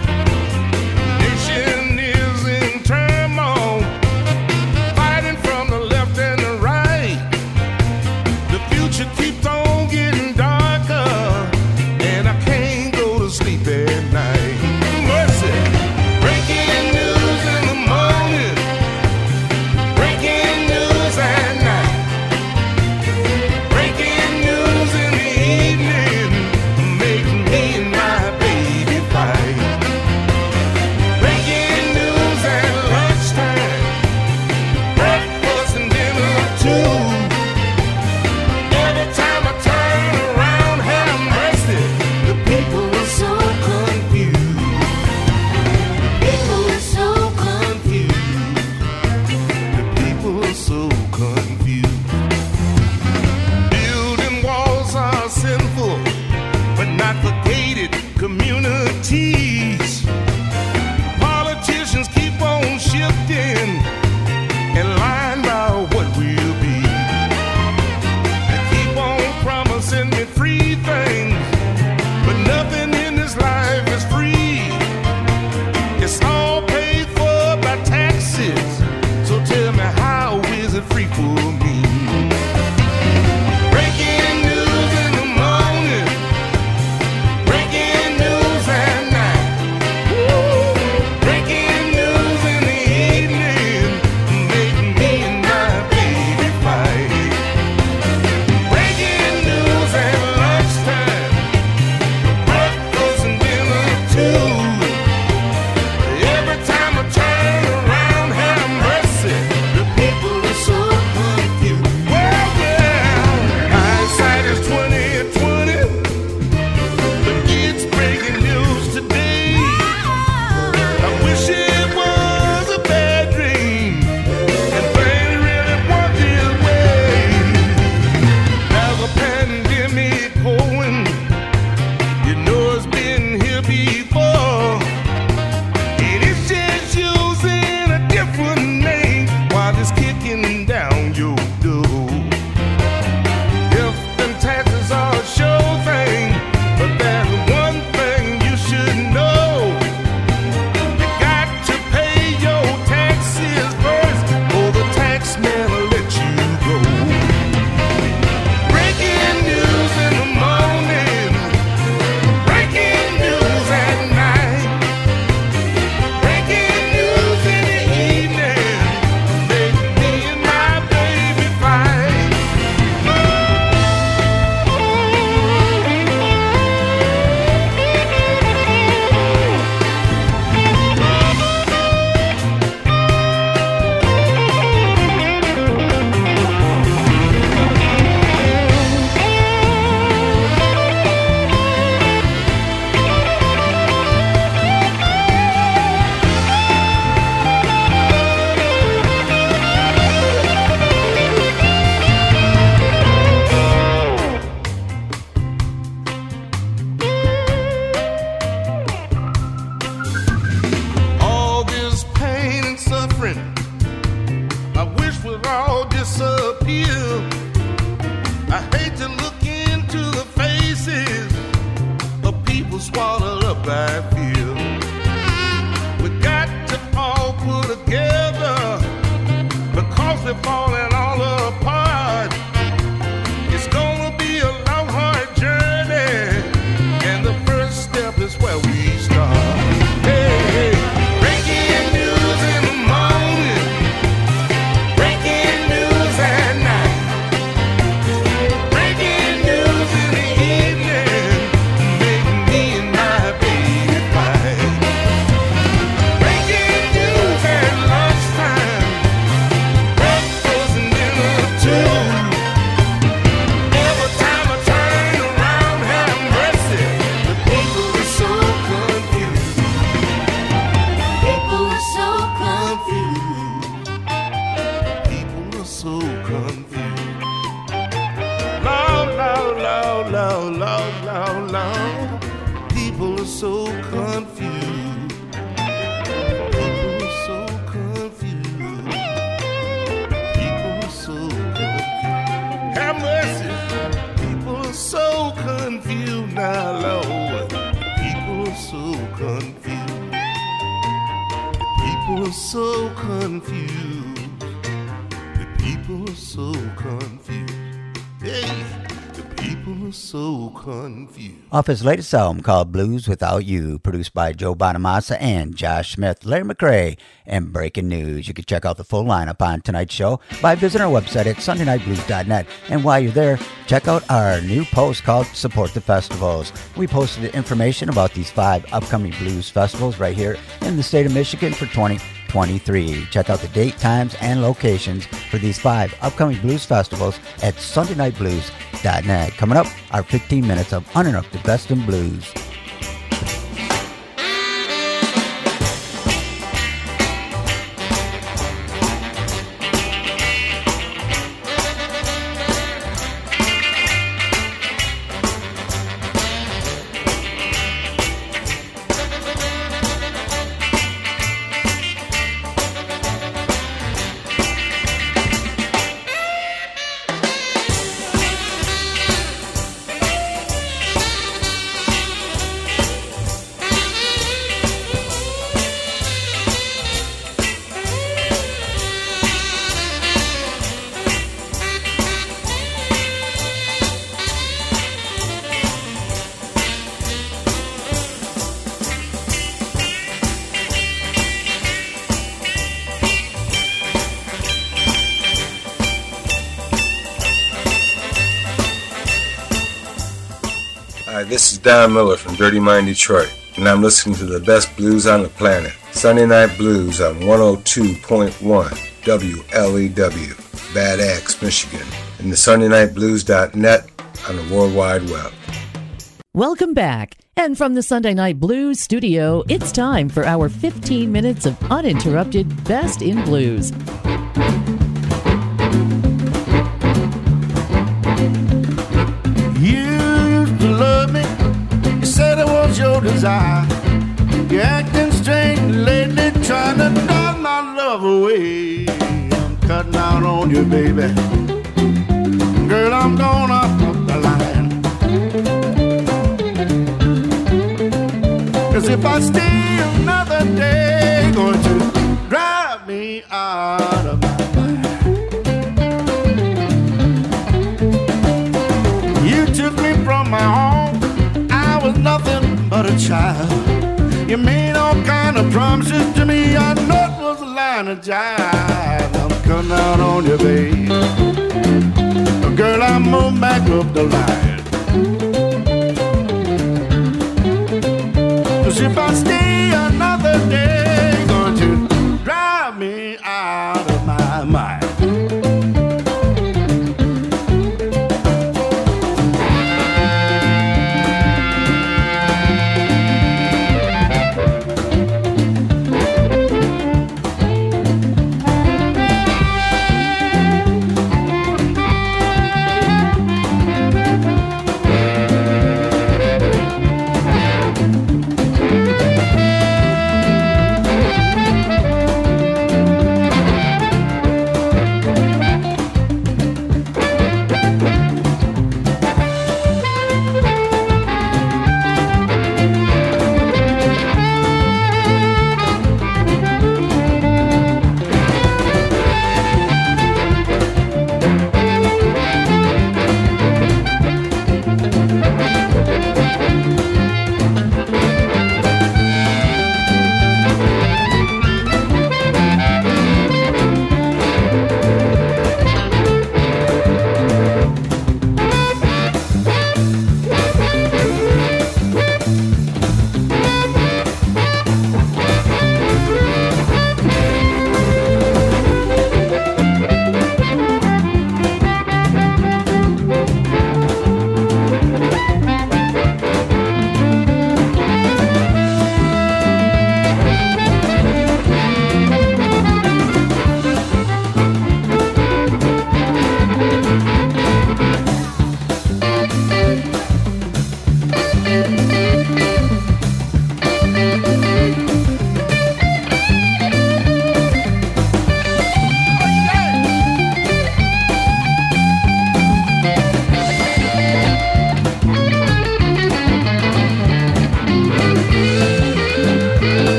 Nation is in turmoil, fighting from the left and the right. The future keeps on getting darker, and I can't go to sleep at night. Mercy. Breaking news in the morning, breaking news at night, breaking news in the evening, making me and my baby fight. Breaking news at lunchtime, breakfast and dinner too. Every time I turn around, have mercy, the people are so confused. The people are so confused. The people are so confused. Building walls are sinful, but not for gated communities. Politicians keep on shifting and lying about what will be. They keep on promising me free things, but nothing in this life is free. It's all paid for by taxes, so tell me, how is it free for me? Breaking news in the morning, breaking news at night, breaking news in the evening, making me and my baby fight. Breaking news at lunchtime, breakfast and dinner too. Every time I turn around, have mercy, the people are so confused. Well, well, hindsight is twenty twenty, but it's breaking news today. I wish it was a bad dream, and things really weren't this way. There's a pandemic going, you know it's been here before. And it's just using a different name while it's kicking down your door. Health and taxes are a sure thing, but there's one thing you should know. You got to pay your taxes first, or the tax man will let you go. Breaking news in the morning, breaking news at night, breaking news in the evening, make me and my baby fight. All this pain and suffering, I wish would all disappear. I hate to look into the faces of people swallowed up by fear. We got to all pull together, because we're falling all apart. It's gonna be a long, hard journey, and the first step is where we start. Hey, hey. Breaking news in the morning, breaking news at night, breaking news in the evening, making me and my baby fight. Lord, Lord, Lord, Lord. People are so confused. People are so confused. People are so confused. Have mercy. People are so confused now, Lord. People are so confused. People are so confused. The people are so confused. Hey, the people are so confused. Off his latest album called Blues Without You, produced by Joe Bonamassa and Josh Smith, Larry McRae, and Breaking News. You can check out the full lineup on tonight's show by visiting our website at sunday night blues dot net. And while you're there, check out our new post called Support the Festivals. We posted information about these five upcoming blues festivals right here in the state of Michigan for twenty twenty-three. Check out the date, times, and locations for these five upcoming blues festivals at sunday night blues dot net. Coming up, our fifteen minutes of uninterrupted best in blues. Hi, this is Don Miller from Dirty Mind Detroit, and I'm listening to the best blues on the planet. Sunday Night Blues on one oh two point one W L E W, Bad Axe, Michigan, and the sunday night blues dot net on the World Wide Web. Welcome back. And from the Sunday Night Blues studio, it's time for our fifteen minutes of uninterrupted Best in Blues. Your desire, you're acting strange lately, trying to drive my love away. I'm cutting out on you, baby. Girl, I'm gonna up the line. Cause if I stay another day, going to drive me out of my mind. You took me from my home, I was nothing but a child. You made all kind of promises to me, I know it was a line of jive. I'm cutting out on you, babe. Girl, I'm moving back up the line. Cause if I stay another day, going to drive me out of my mind.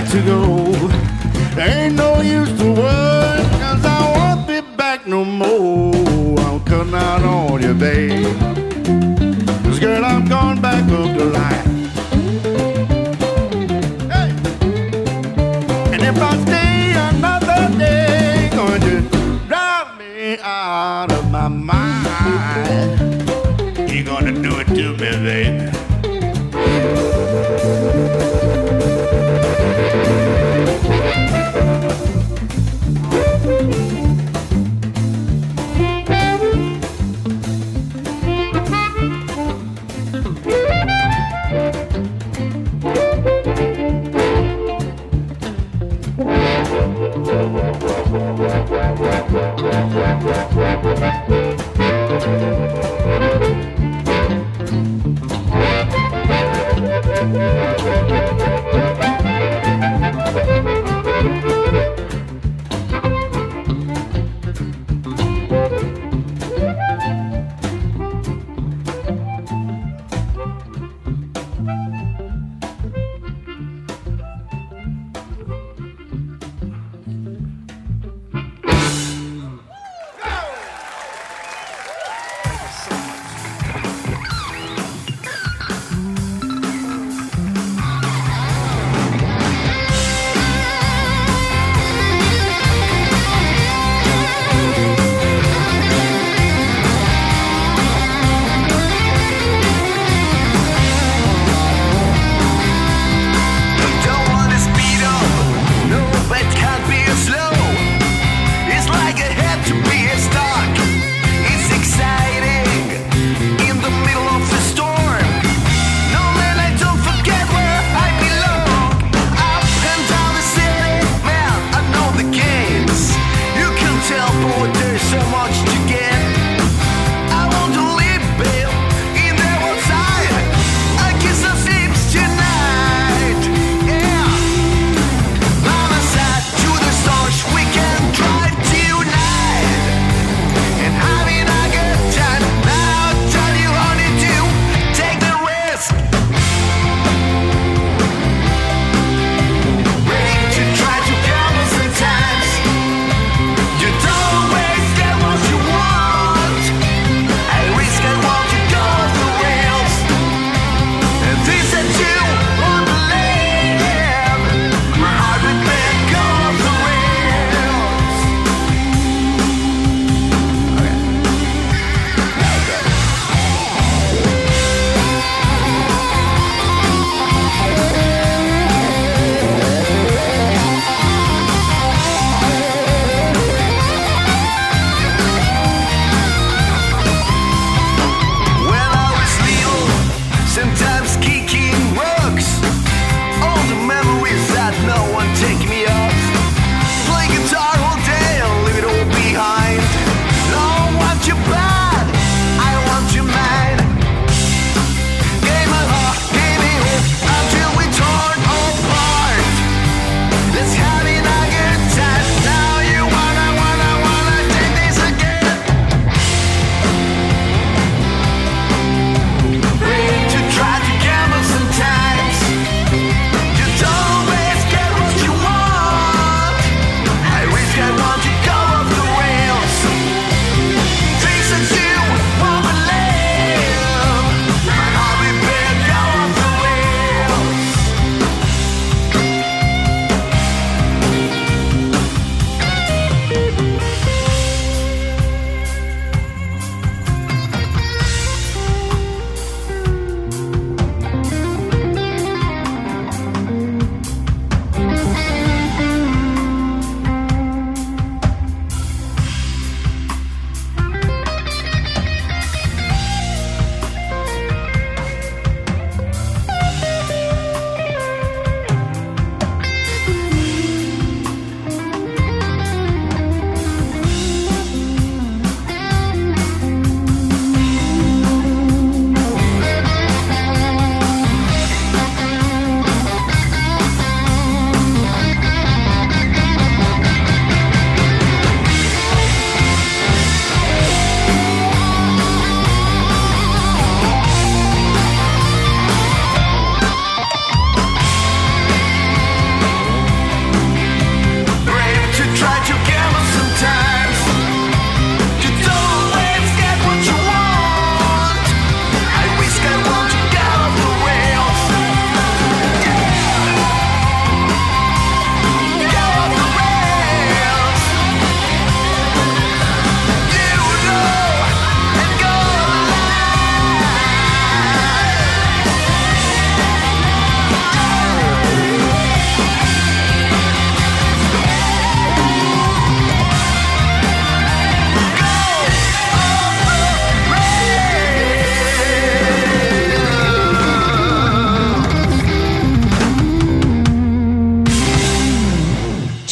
to go. Ain't no use to worry, cause I won't be back no more. I'm cutting out on you, babe. Cause girl, I'm going back up the line. Hey! And if I stay another day, going to drive me out of my mind. You're gonna do it to me, baby.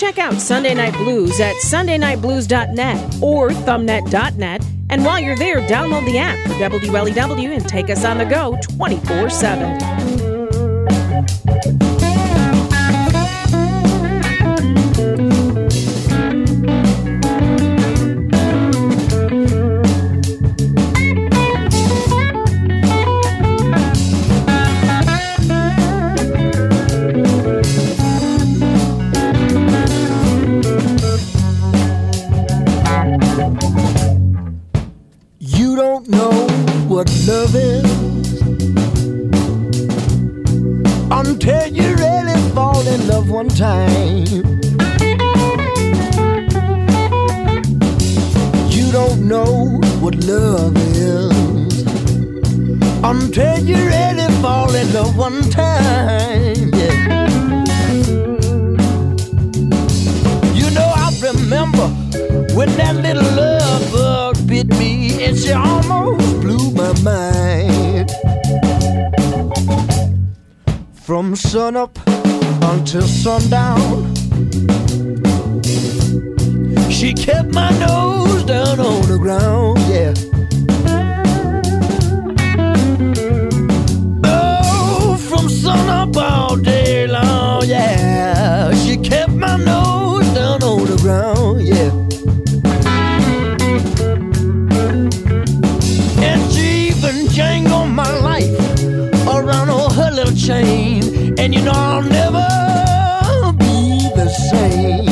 Check out Sunday Night Blues at sunday night blues dot net or thumbnet dot net. And while you're there, download the app for W L E W and take us on the go twenty-four seven. What love is until you really fall in love one time. You don't know what love is until you really fall in love one time. Yeah. You know, I remember when that little love bug bit me and she almost blew my mind. From sunup until sundown, she kept my nose down on the ground, yeah. Oh, from sunup all day long, yeah. She kept my nose down on the ground, yeah. Jangle my life around on her little chain, and you know I'll never be the same.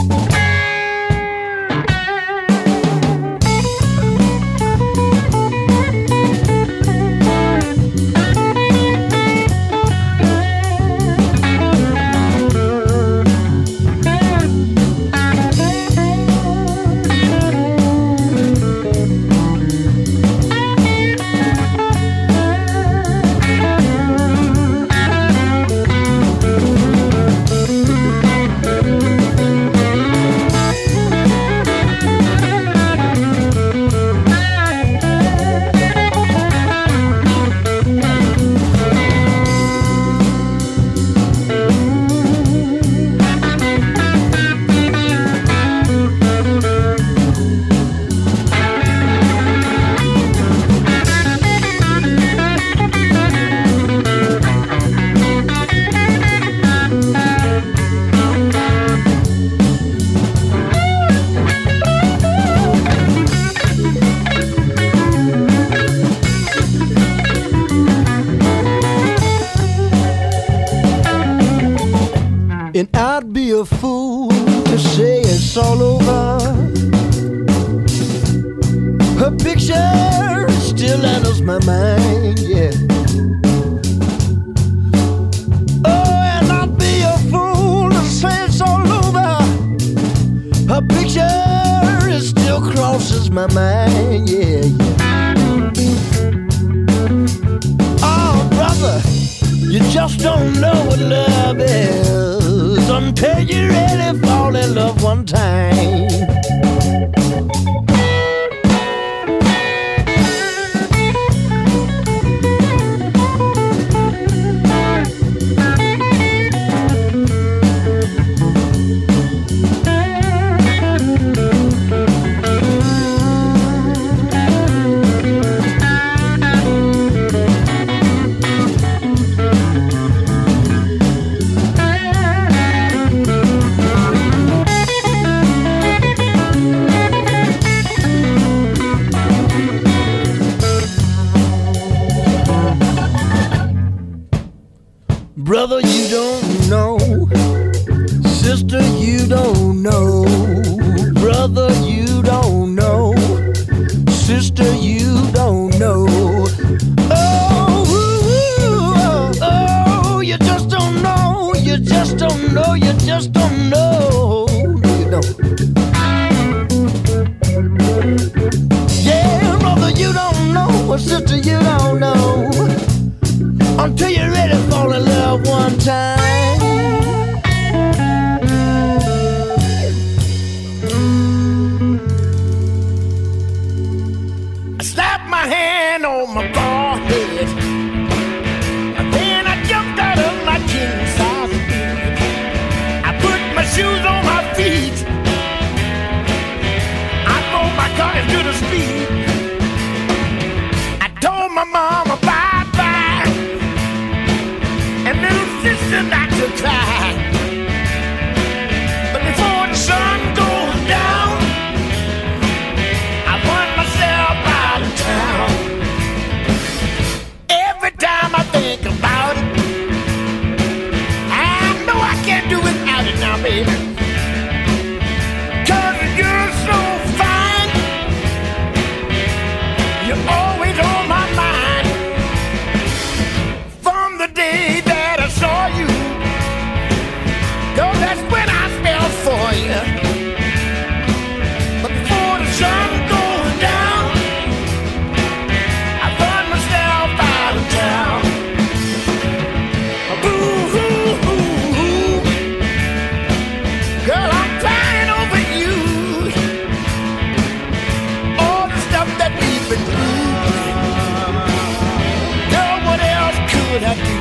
And I'd be a fool to say it's all over. Her picture still enters my mind, yeah. Oh, and I'd be a fool to say it's all over. Her picture it still crosses my mind, yeah, yeah. Oh, brother, you just don't know what love is until you really fall in love one time. Brother, you don't know. Sister, you don't know. Brother, you don't know. Sister, you don't know. Oh, oh, oh, you just don't know. You just don't know. You just don't know. You don't. Yeah, brother, you don't know. Sister, you don't know. Until you really fall in love one time. I slapped my hand on my forehead, and then I jumped out of my king size bed. I put my shoes on my right now, baby. 'Cause you're so fine. You're always on my mind. From the day that I saw you, 'cause that's when I fell for you. But before the sun goes down, I find myself out of town. Boo-hoo-hoo-hoo. Girl, I'm crying over you. All the stuff that we've been through. Girl, what else could I do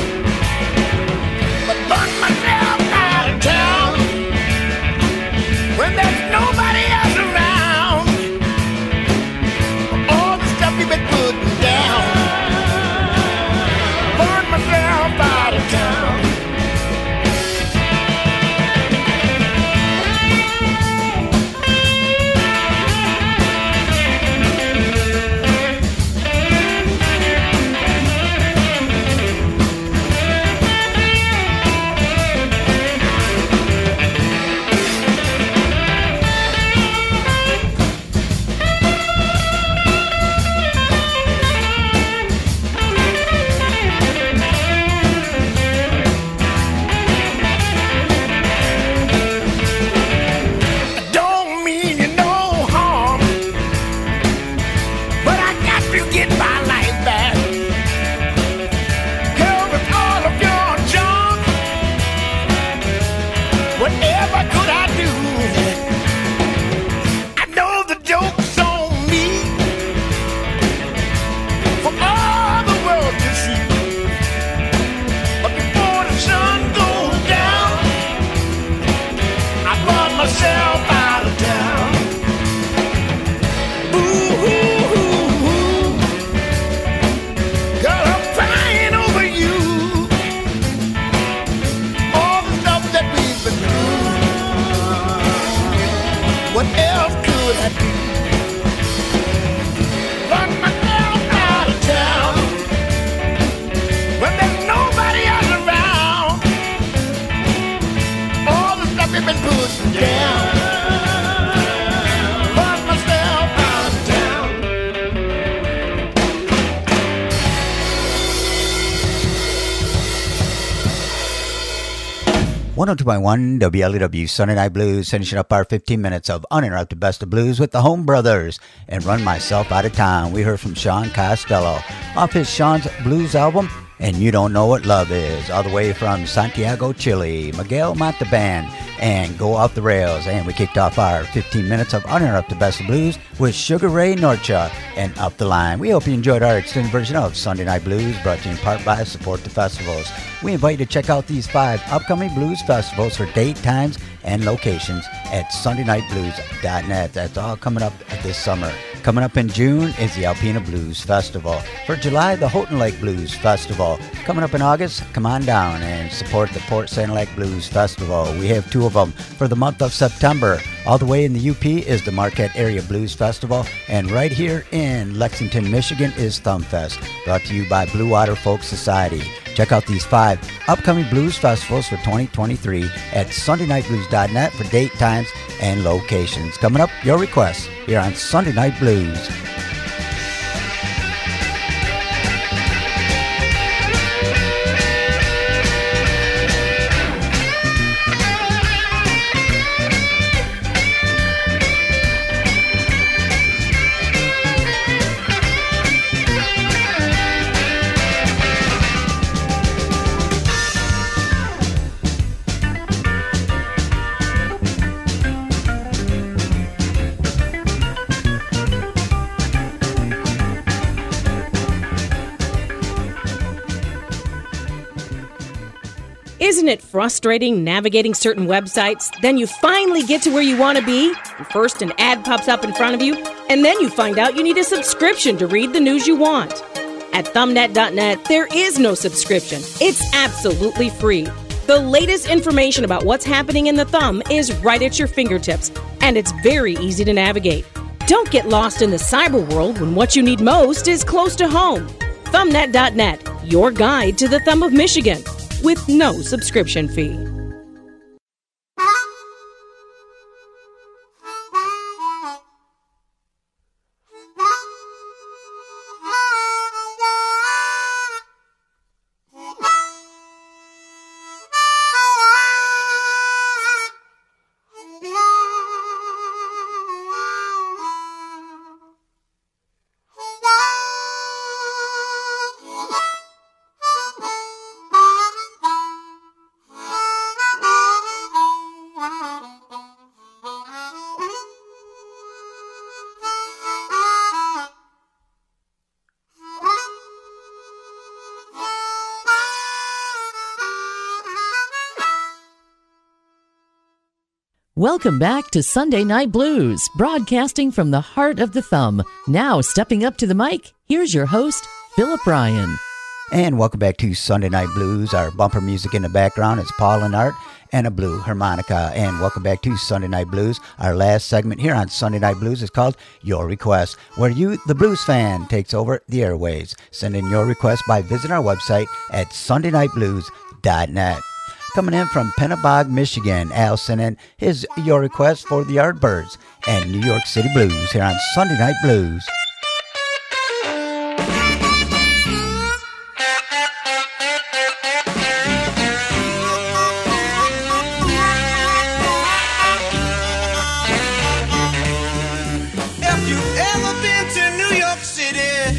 but run myself out of town when there's nobody else around? All the stuff you've been putting down, run myself out of town. Don't mean you no harm, but I got to get my life back. Girl, with all of your charm, whatever could I do? I know the joke's on me for all the world to see. But before the sun goes down, I run myself out of town. Boo-hoo-hoo-hoo. Girl, I'm crying over you. All the stuff that we've been through. What else could I do? Run myself out of town when there's nobody else around. All the stuff you've been putting down, run myself out of town. one oh two point one W L E W Sunday Night Blues, finishing up our fifteen minutes of uninterrupted best of blues with the Home Brothers and Run Myself Out of Town. We heard from Sean Costello off his Sean's Blues album, And You Don't Know What Love Is, all the way from Santiago, Chile, Miguel Montalban, and Go Off the Rails. And we kicked off our fifteen minutes of uninterrupted best of blues with Sugar Ray Norcha and Up the Line. We hope you enjoyed our extended version of Sunday Night Blues, brought to you in part by Support the Festivals. We invite you to check out these five upcoming blues festivals for date, times, and locations at sunday night blues dot net. That's all coming up this summer. Coming up in June is the Alpena Blues Festival. For July, the Houghton Lake Blues Festival. Coming up in August, come on down and support the Port Saint Lake Blues Festival. We have two of them for the month of September. All the way in the U P is the Marquette Area Blues Festival, and right here in Lexington, Michigan is Thumbfest, brought to you by Blue Water Folk Society. Check out these five upcoming blues festivals for twenty twenty-three at sunday night blues dot net for date, times, and locations. Coming up, your requests here on Sunday Night Blues. Isn't it frustrating navigating certain websites? Then you finally get to where you want to be. First, an ad pops up in front of you, and then you find out you need a subscription to read the news you want. At thumbnet dot net, there is no subscription. It's absolutely free. The latest information about what's happening in the Thumb is right at your fingertips, and it's very easy to navigate. Don't get lost in the cyber world when what you need most is close to home. thumbnet dot net, your guide to the Thumb of Michigan, with no subscription fee. Welcome back to Sunday Night Blues, broadcasting from the heart of the thumb. Now stepping up to the mic, here's your host, Philip Ryan. And welcome back to Sunday Night Blues. Our bumper music in the background is Paul and Art and a blue harmonica. And welcome back to Sunday Night Blues. Our last segment here on Sunday Night Blues is called Your Request, where you, the blues fan, takes over the airwaves. Send in your request by visiting our website at sunday night blues dot net. Coming in from Pennabog, Michigan, Al sent in his Your Request for the Yardbirds and New York City Blues here on Sunday Night Blues. If you've ever been to New York City,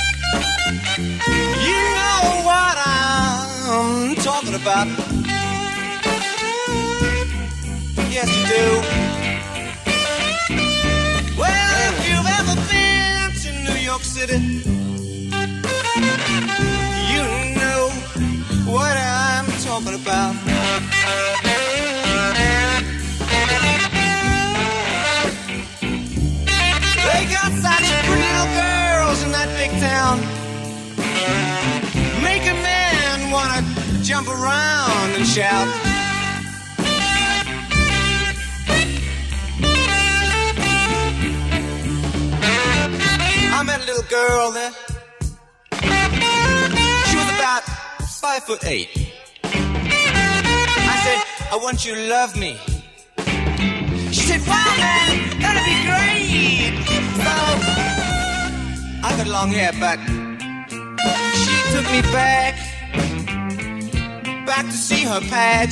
you know what I'm talking about. Yes, you do. Well, if you've ever been to New York City, you know what I'm talking about. They got such pretty little girls in that big town, make a man wanna jump around and shout. I met a little girl there. She was about five foot eight. I said, I want you to love me. She said, wow, man, that'll be great. So I got long hair, but she took me back, back to see her pad.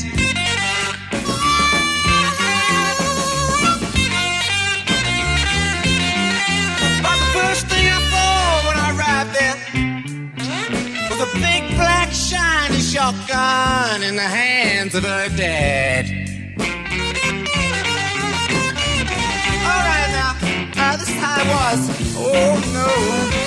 First thing I saw when I arrived there was a big black shiny shotgun in the hands of her dad. All right now, uh, this time was, oh no.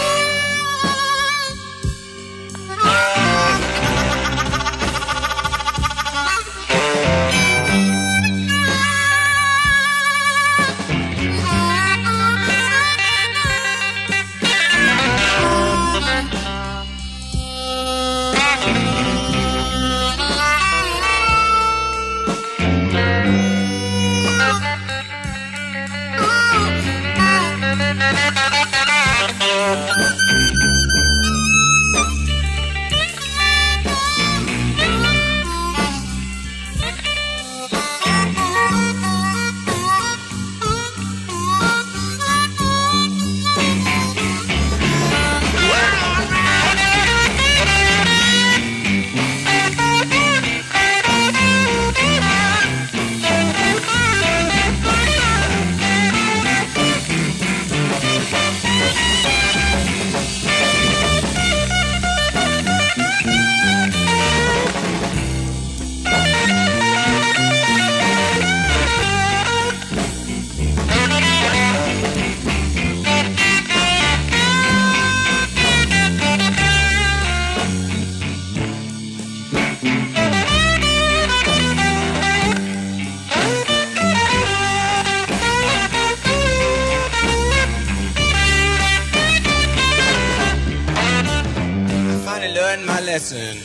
Lesson.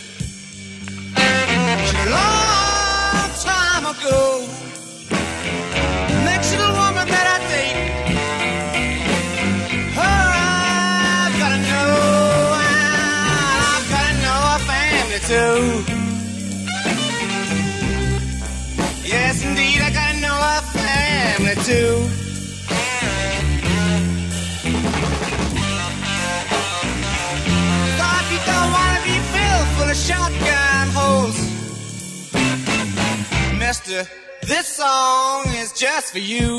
A long time ago, next to the woman that I date, her I've gotta know, I've gotta know her family too. Yes, indeed, I gotta know her family too. So if you don't wanna be full of shotgun holes, mister, this song is just for you.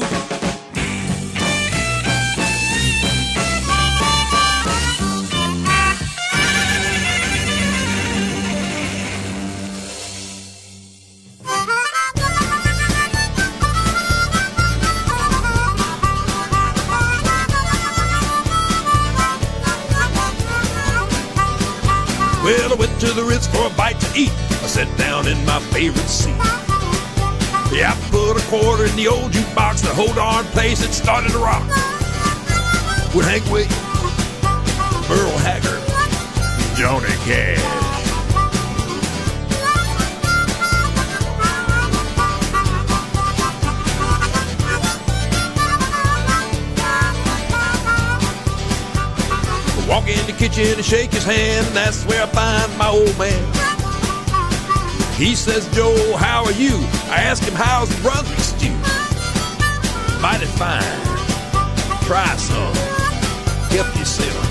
Well, I went to the Ritz for a bite to eat. I sat down in my favorite seat. Yeah, I put a quarter in the old jukebox, the whole darn place it started to rock. With Hank Williams, Merle Haggard, Johnny Cash. Walk in the kitchen and shake his hand, and that's where I find my old man. He says, Joe, how are you? I ask him, how's the Brunswick stew? Mighty fine. Try some. Help yourself.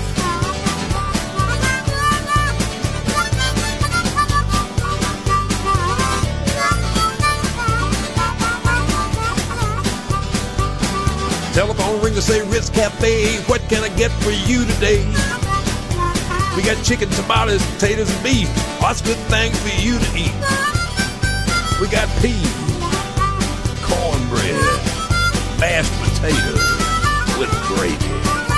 Telephone ring to say Ritz Cafe, what can I get for you today? We got chicken, tamales, potatoes, and beef. Lots of good things for you to eat. We got peas, cornbread, mashed potatoes with gravy.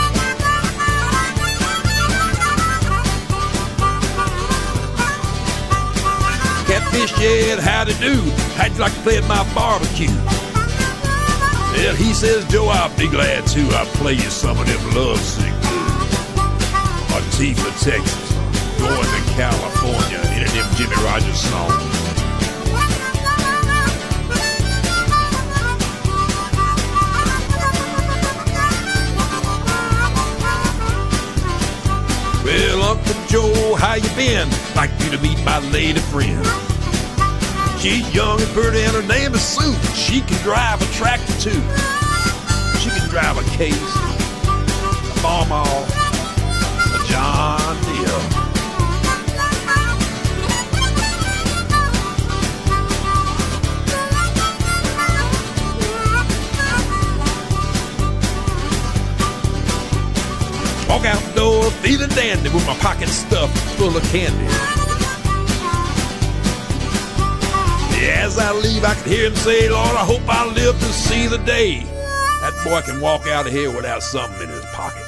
Catfish, yeah, how'd it do? How'd you like to play at my barbecue? Well, he says, Joe, I'll be glad to. I'll play you some of them lovesick blues. On Tifa, Texas, going to California, in them Jimmy Rogers songs. Well, Uncle Joe, how you been? Like you to meet my lady friend. She's young and pretty and her name is Sue. She can drive a tractor too. She can drive a Case, a Farmall, a John Deere. Walk out the door feeling dandy with my pockets stuffed full of candy. As I leave, I can hear him say, Lord, I hope I live to see the day that boy can walk out of here without something in his pocket.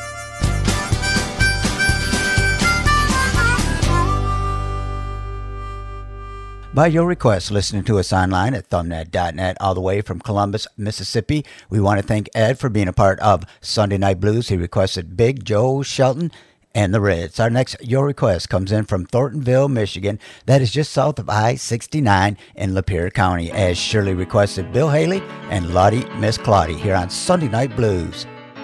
By your request, listening to us online at thumbnet dot net all the way from Columbus, Mississippi. We want to thank Ed for being a part of Sunday Night Blues. He requested Big Joe Shelton and the Reds. Our next Your Request comes in from Thorntonville, Michigan. That is just south of I sixty-nine in Lapeer County, as Shirley requested Bill Haley and Lottie Miss Claudie here on Sunday Night Blues.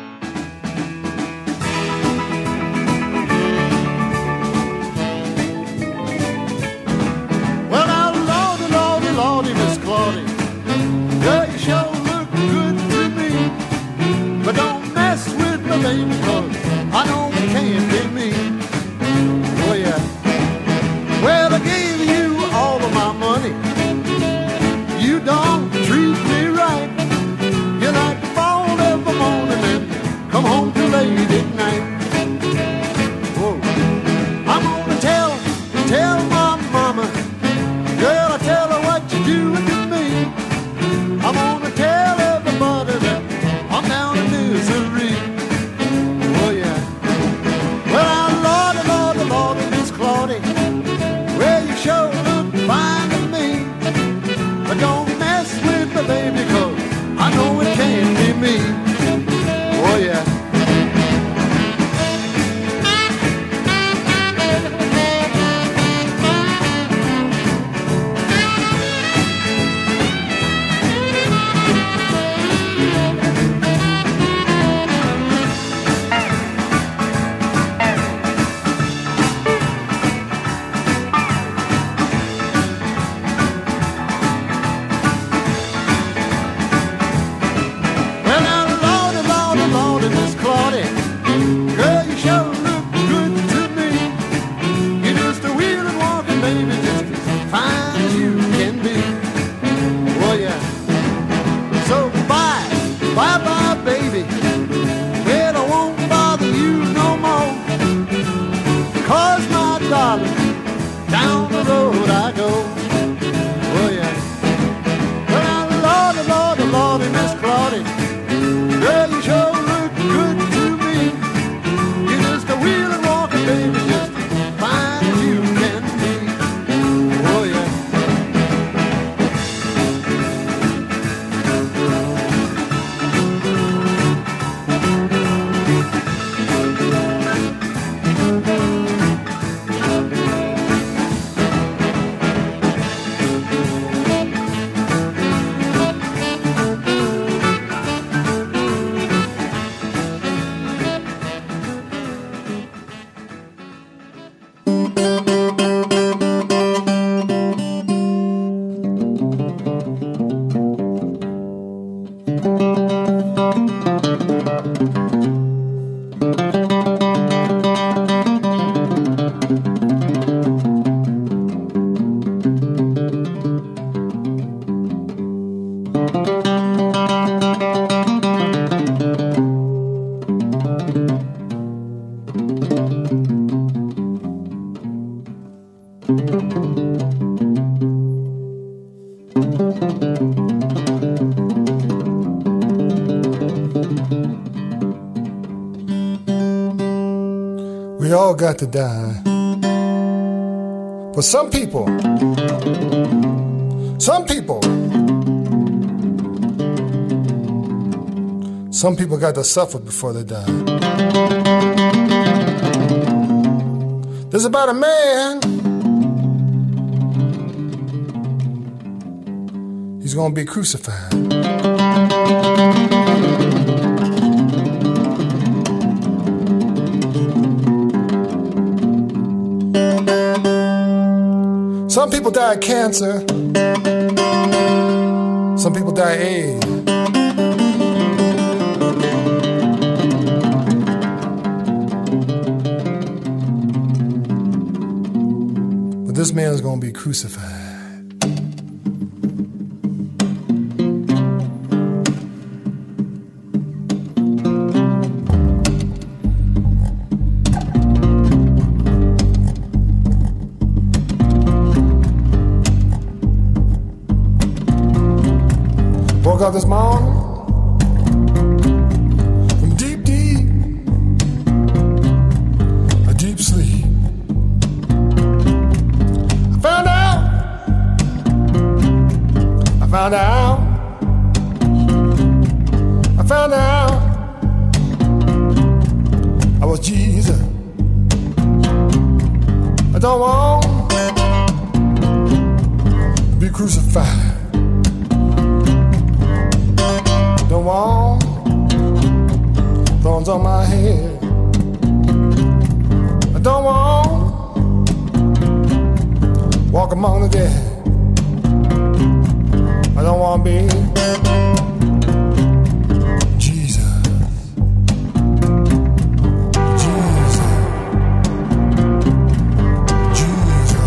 Well, now, Lordy, Lordy, Lordy, Miss Claudie, girl, you sure look good to me. But don't mess with my baby, cause I know it can't be me. Oh, yeah. Well, I gave you all of my money. You don't treat me right. You like to fall every morning and come home too late at night. Whoa. I'm gonna tell, tell my mama. Girl, I tell her what you doing to me. I'm gonna tell everybody that I'm down in misery. Oh, yeah. Well, Lordy, Lordy, Lordy, Miss Claudie, well, you sure look fine to me. But don't mess with my baby, cause I know it can't be me. Oh, yeah. Well, now, Lordy, Lordy, Lordy, Miss Claudie, girl, you sure look good to me. You're just a wheeling, walking baby, just as fine as you can be. Oh, yeah. So, bye, bye-bye, baby. Well, I won't bother you no more. Cause, my darling, down the road I go. Oh, yeah. Well, now, Lordy, Lordy, Lordy, Miss Claudie, girl, you sure look good to me. You're just a wheeling, walking baby, just as fine as you can be. Oh, yeah. We all got to die. But some people, some people, some people got to suffer before they die. There's about a man, he's gonna be crucified. Some people die of cancer. Some people die of AIDS. But this man is going to be crucified. Woke up this morning from deep, deep, a deep sleep. I found out, I found out, I found out I was Jesus. I don't want to be crucified. Don't want thorns on my head. I don't want walk among the dead. I don't want to be Jesus. Jesus. Jesus.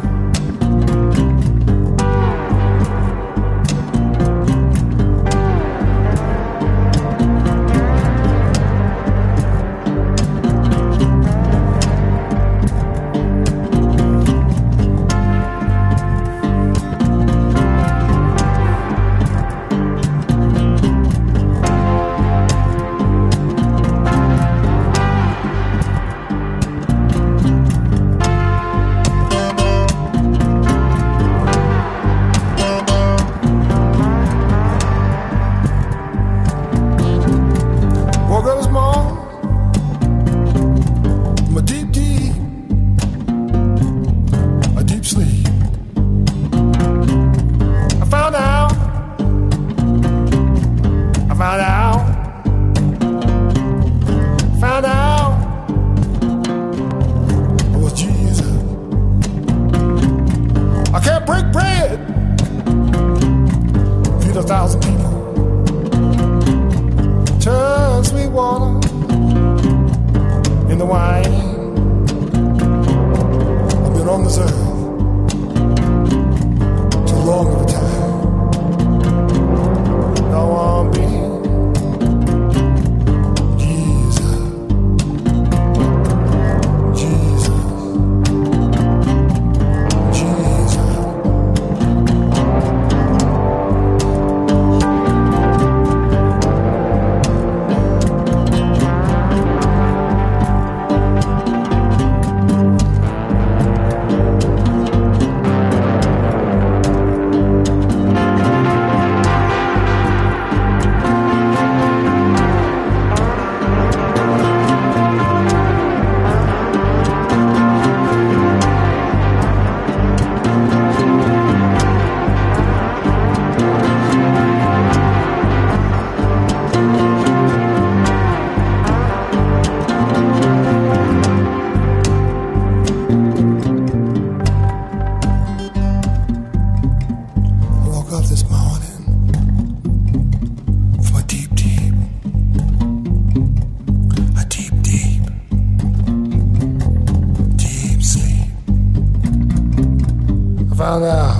found out.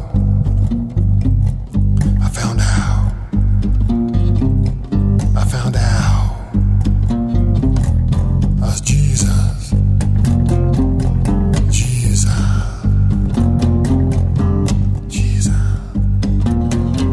I found out. I found out. I was Jesus. Jesus. Jesus.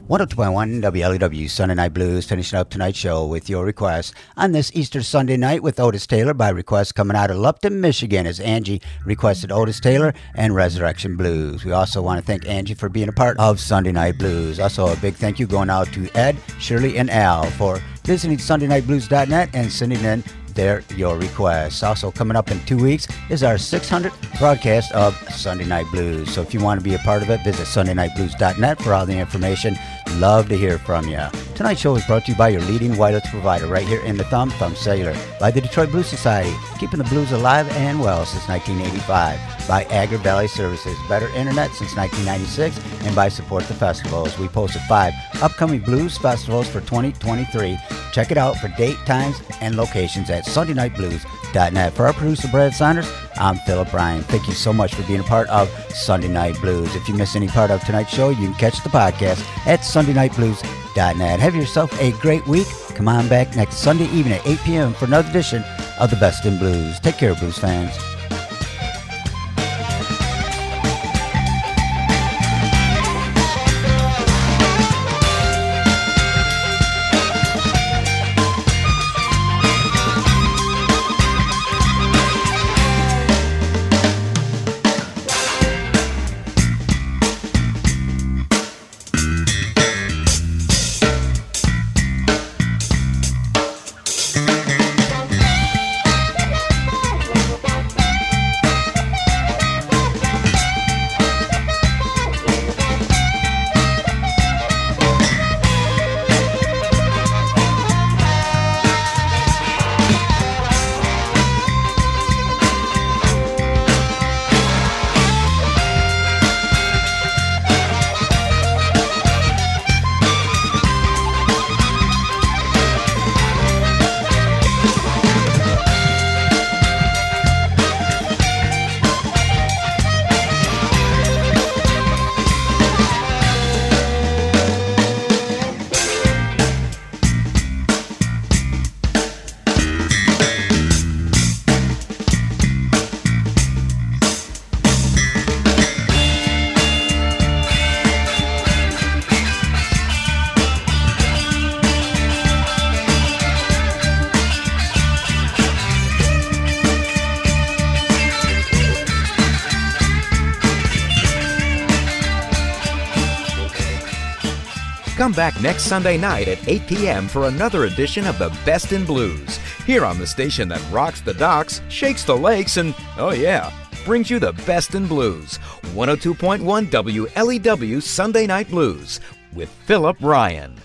one oh two point one W L E W Sunday Night Blues, finishing up tonight's show with your requests on this Easter Sunday night with Otis Taylor by request coming out of Lupton, Michigan, as Angie requested Otis Taylor and Resurrection Blues. We also want to thank Angie for being a part of Sunday Night Blues. Also, a big thank you going out to Ed, Shirley, and Al for visiting Sunday Night Blues dot net and sending in their your requests. Also coming up in two weeks is our six hundredth broadcast of Sunday Night Blues. So if you want to be a part of it, visit Sunday Night Blues dot net for all the information. Love to hear from you. Tonight's show is brought to you by your leading wireless provider right here in the Thumb, Thumb Cellular. By the Detroit Blues Society, keeping the blues alive and well since nineteen eighty-five. By Agri Valley Services, better internet since nineteen ninety-six. And by Support the Festivals. We posted five upcoming blues festivals for twenty twenty-three. Check it out for date, times, and locations at Sunday Night Blues dot net. For our producer, Brad Saunders, I'm Philip Bryan. Thank you so much for being a part of Sunday Night Blues. If you miss any part of tonight's show, you can catch the podcast at Sunday Night Blues dot net. Have yourself a great week. Come on back next Sunday evening at eight p.m. for another edition of The Best in Blues. Take care, blues fans. Come back next Sunday night at eight p.m. for another edition of The Best in Blues, here on the station that rocks the docks, shakes the lakes, and, oh yeah, brings you the best in blues. one oh two point one W L E W Sunday Night Blues with Philip Bryan.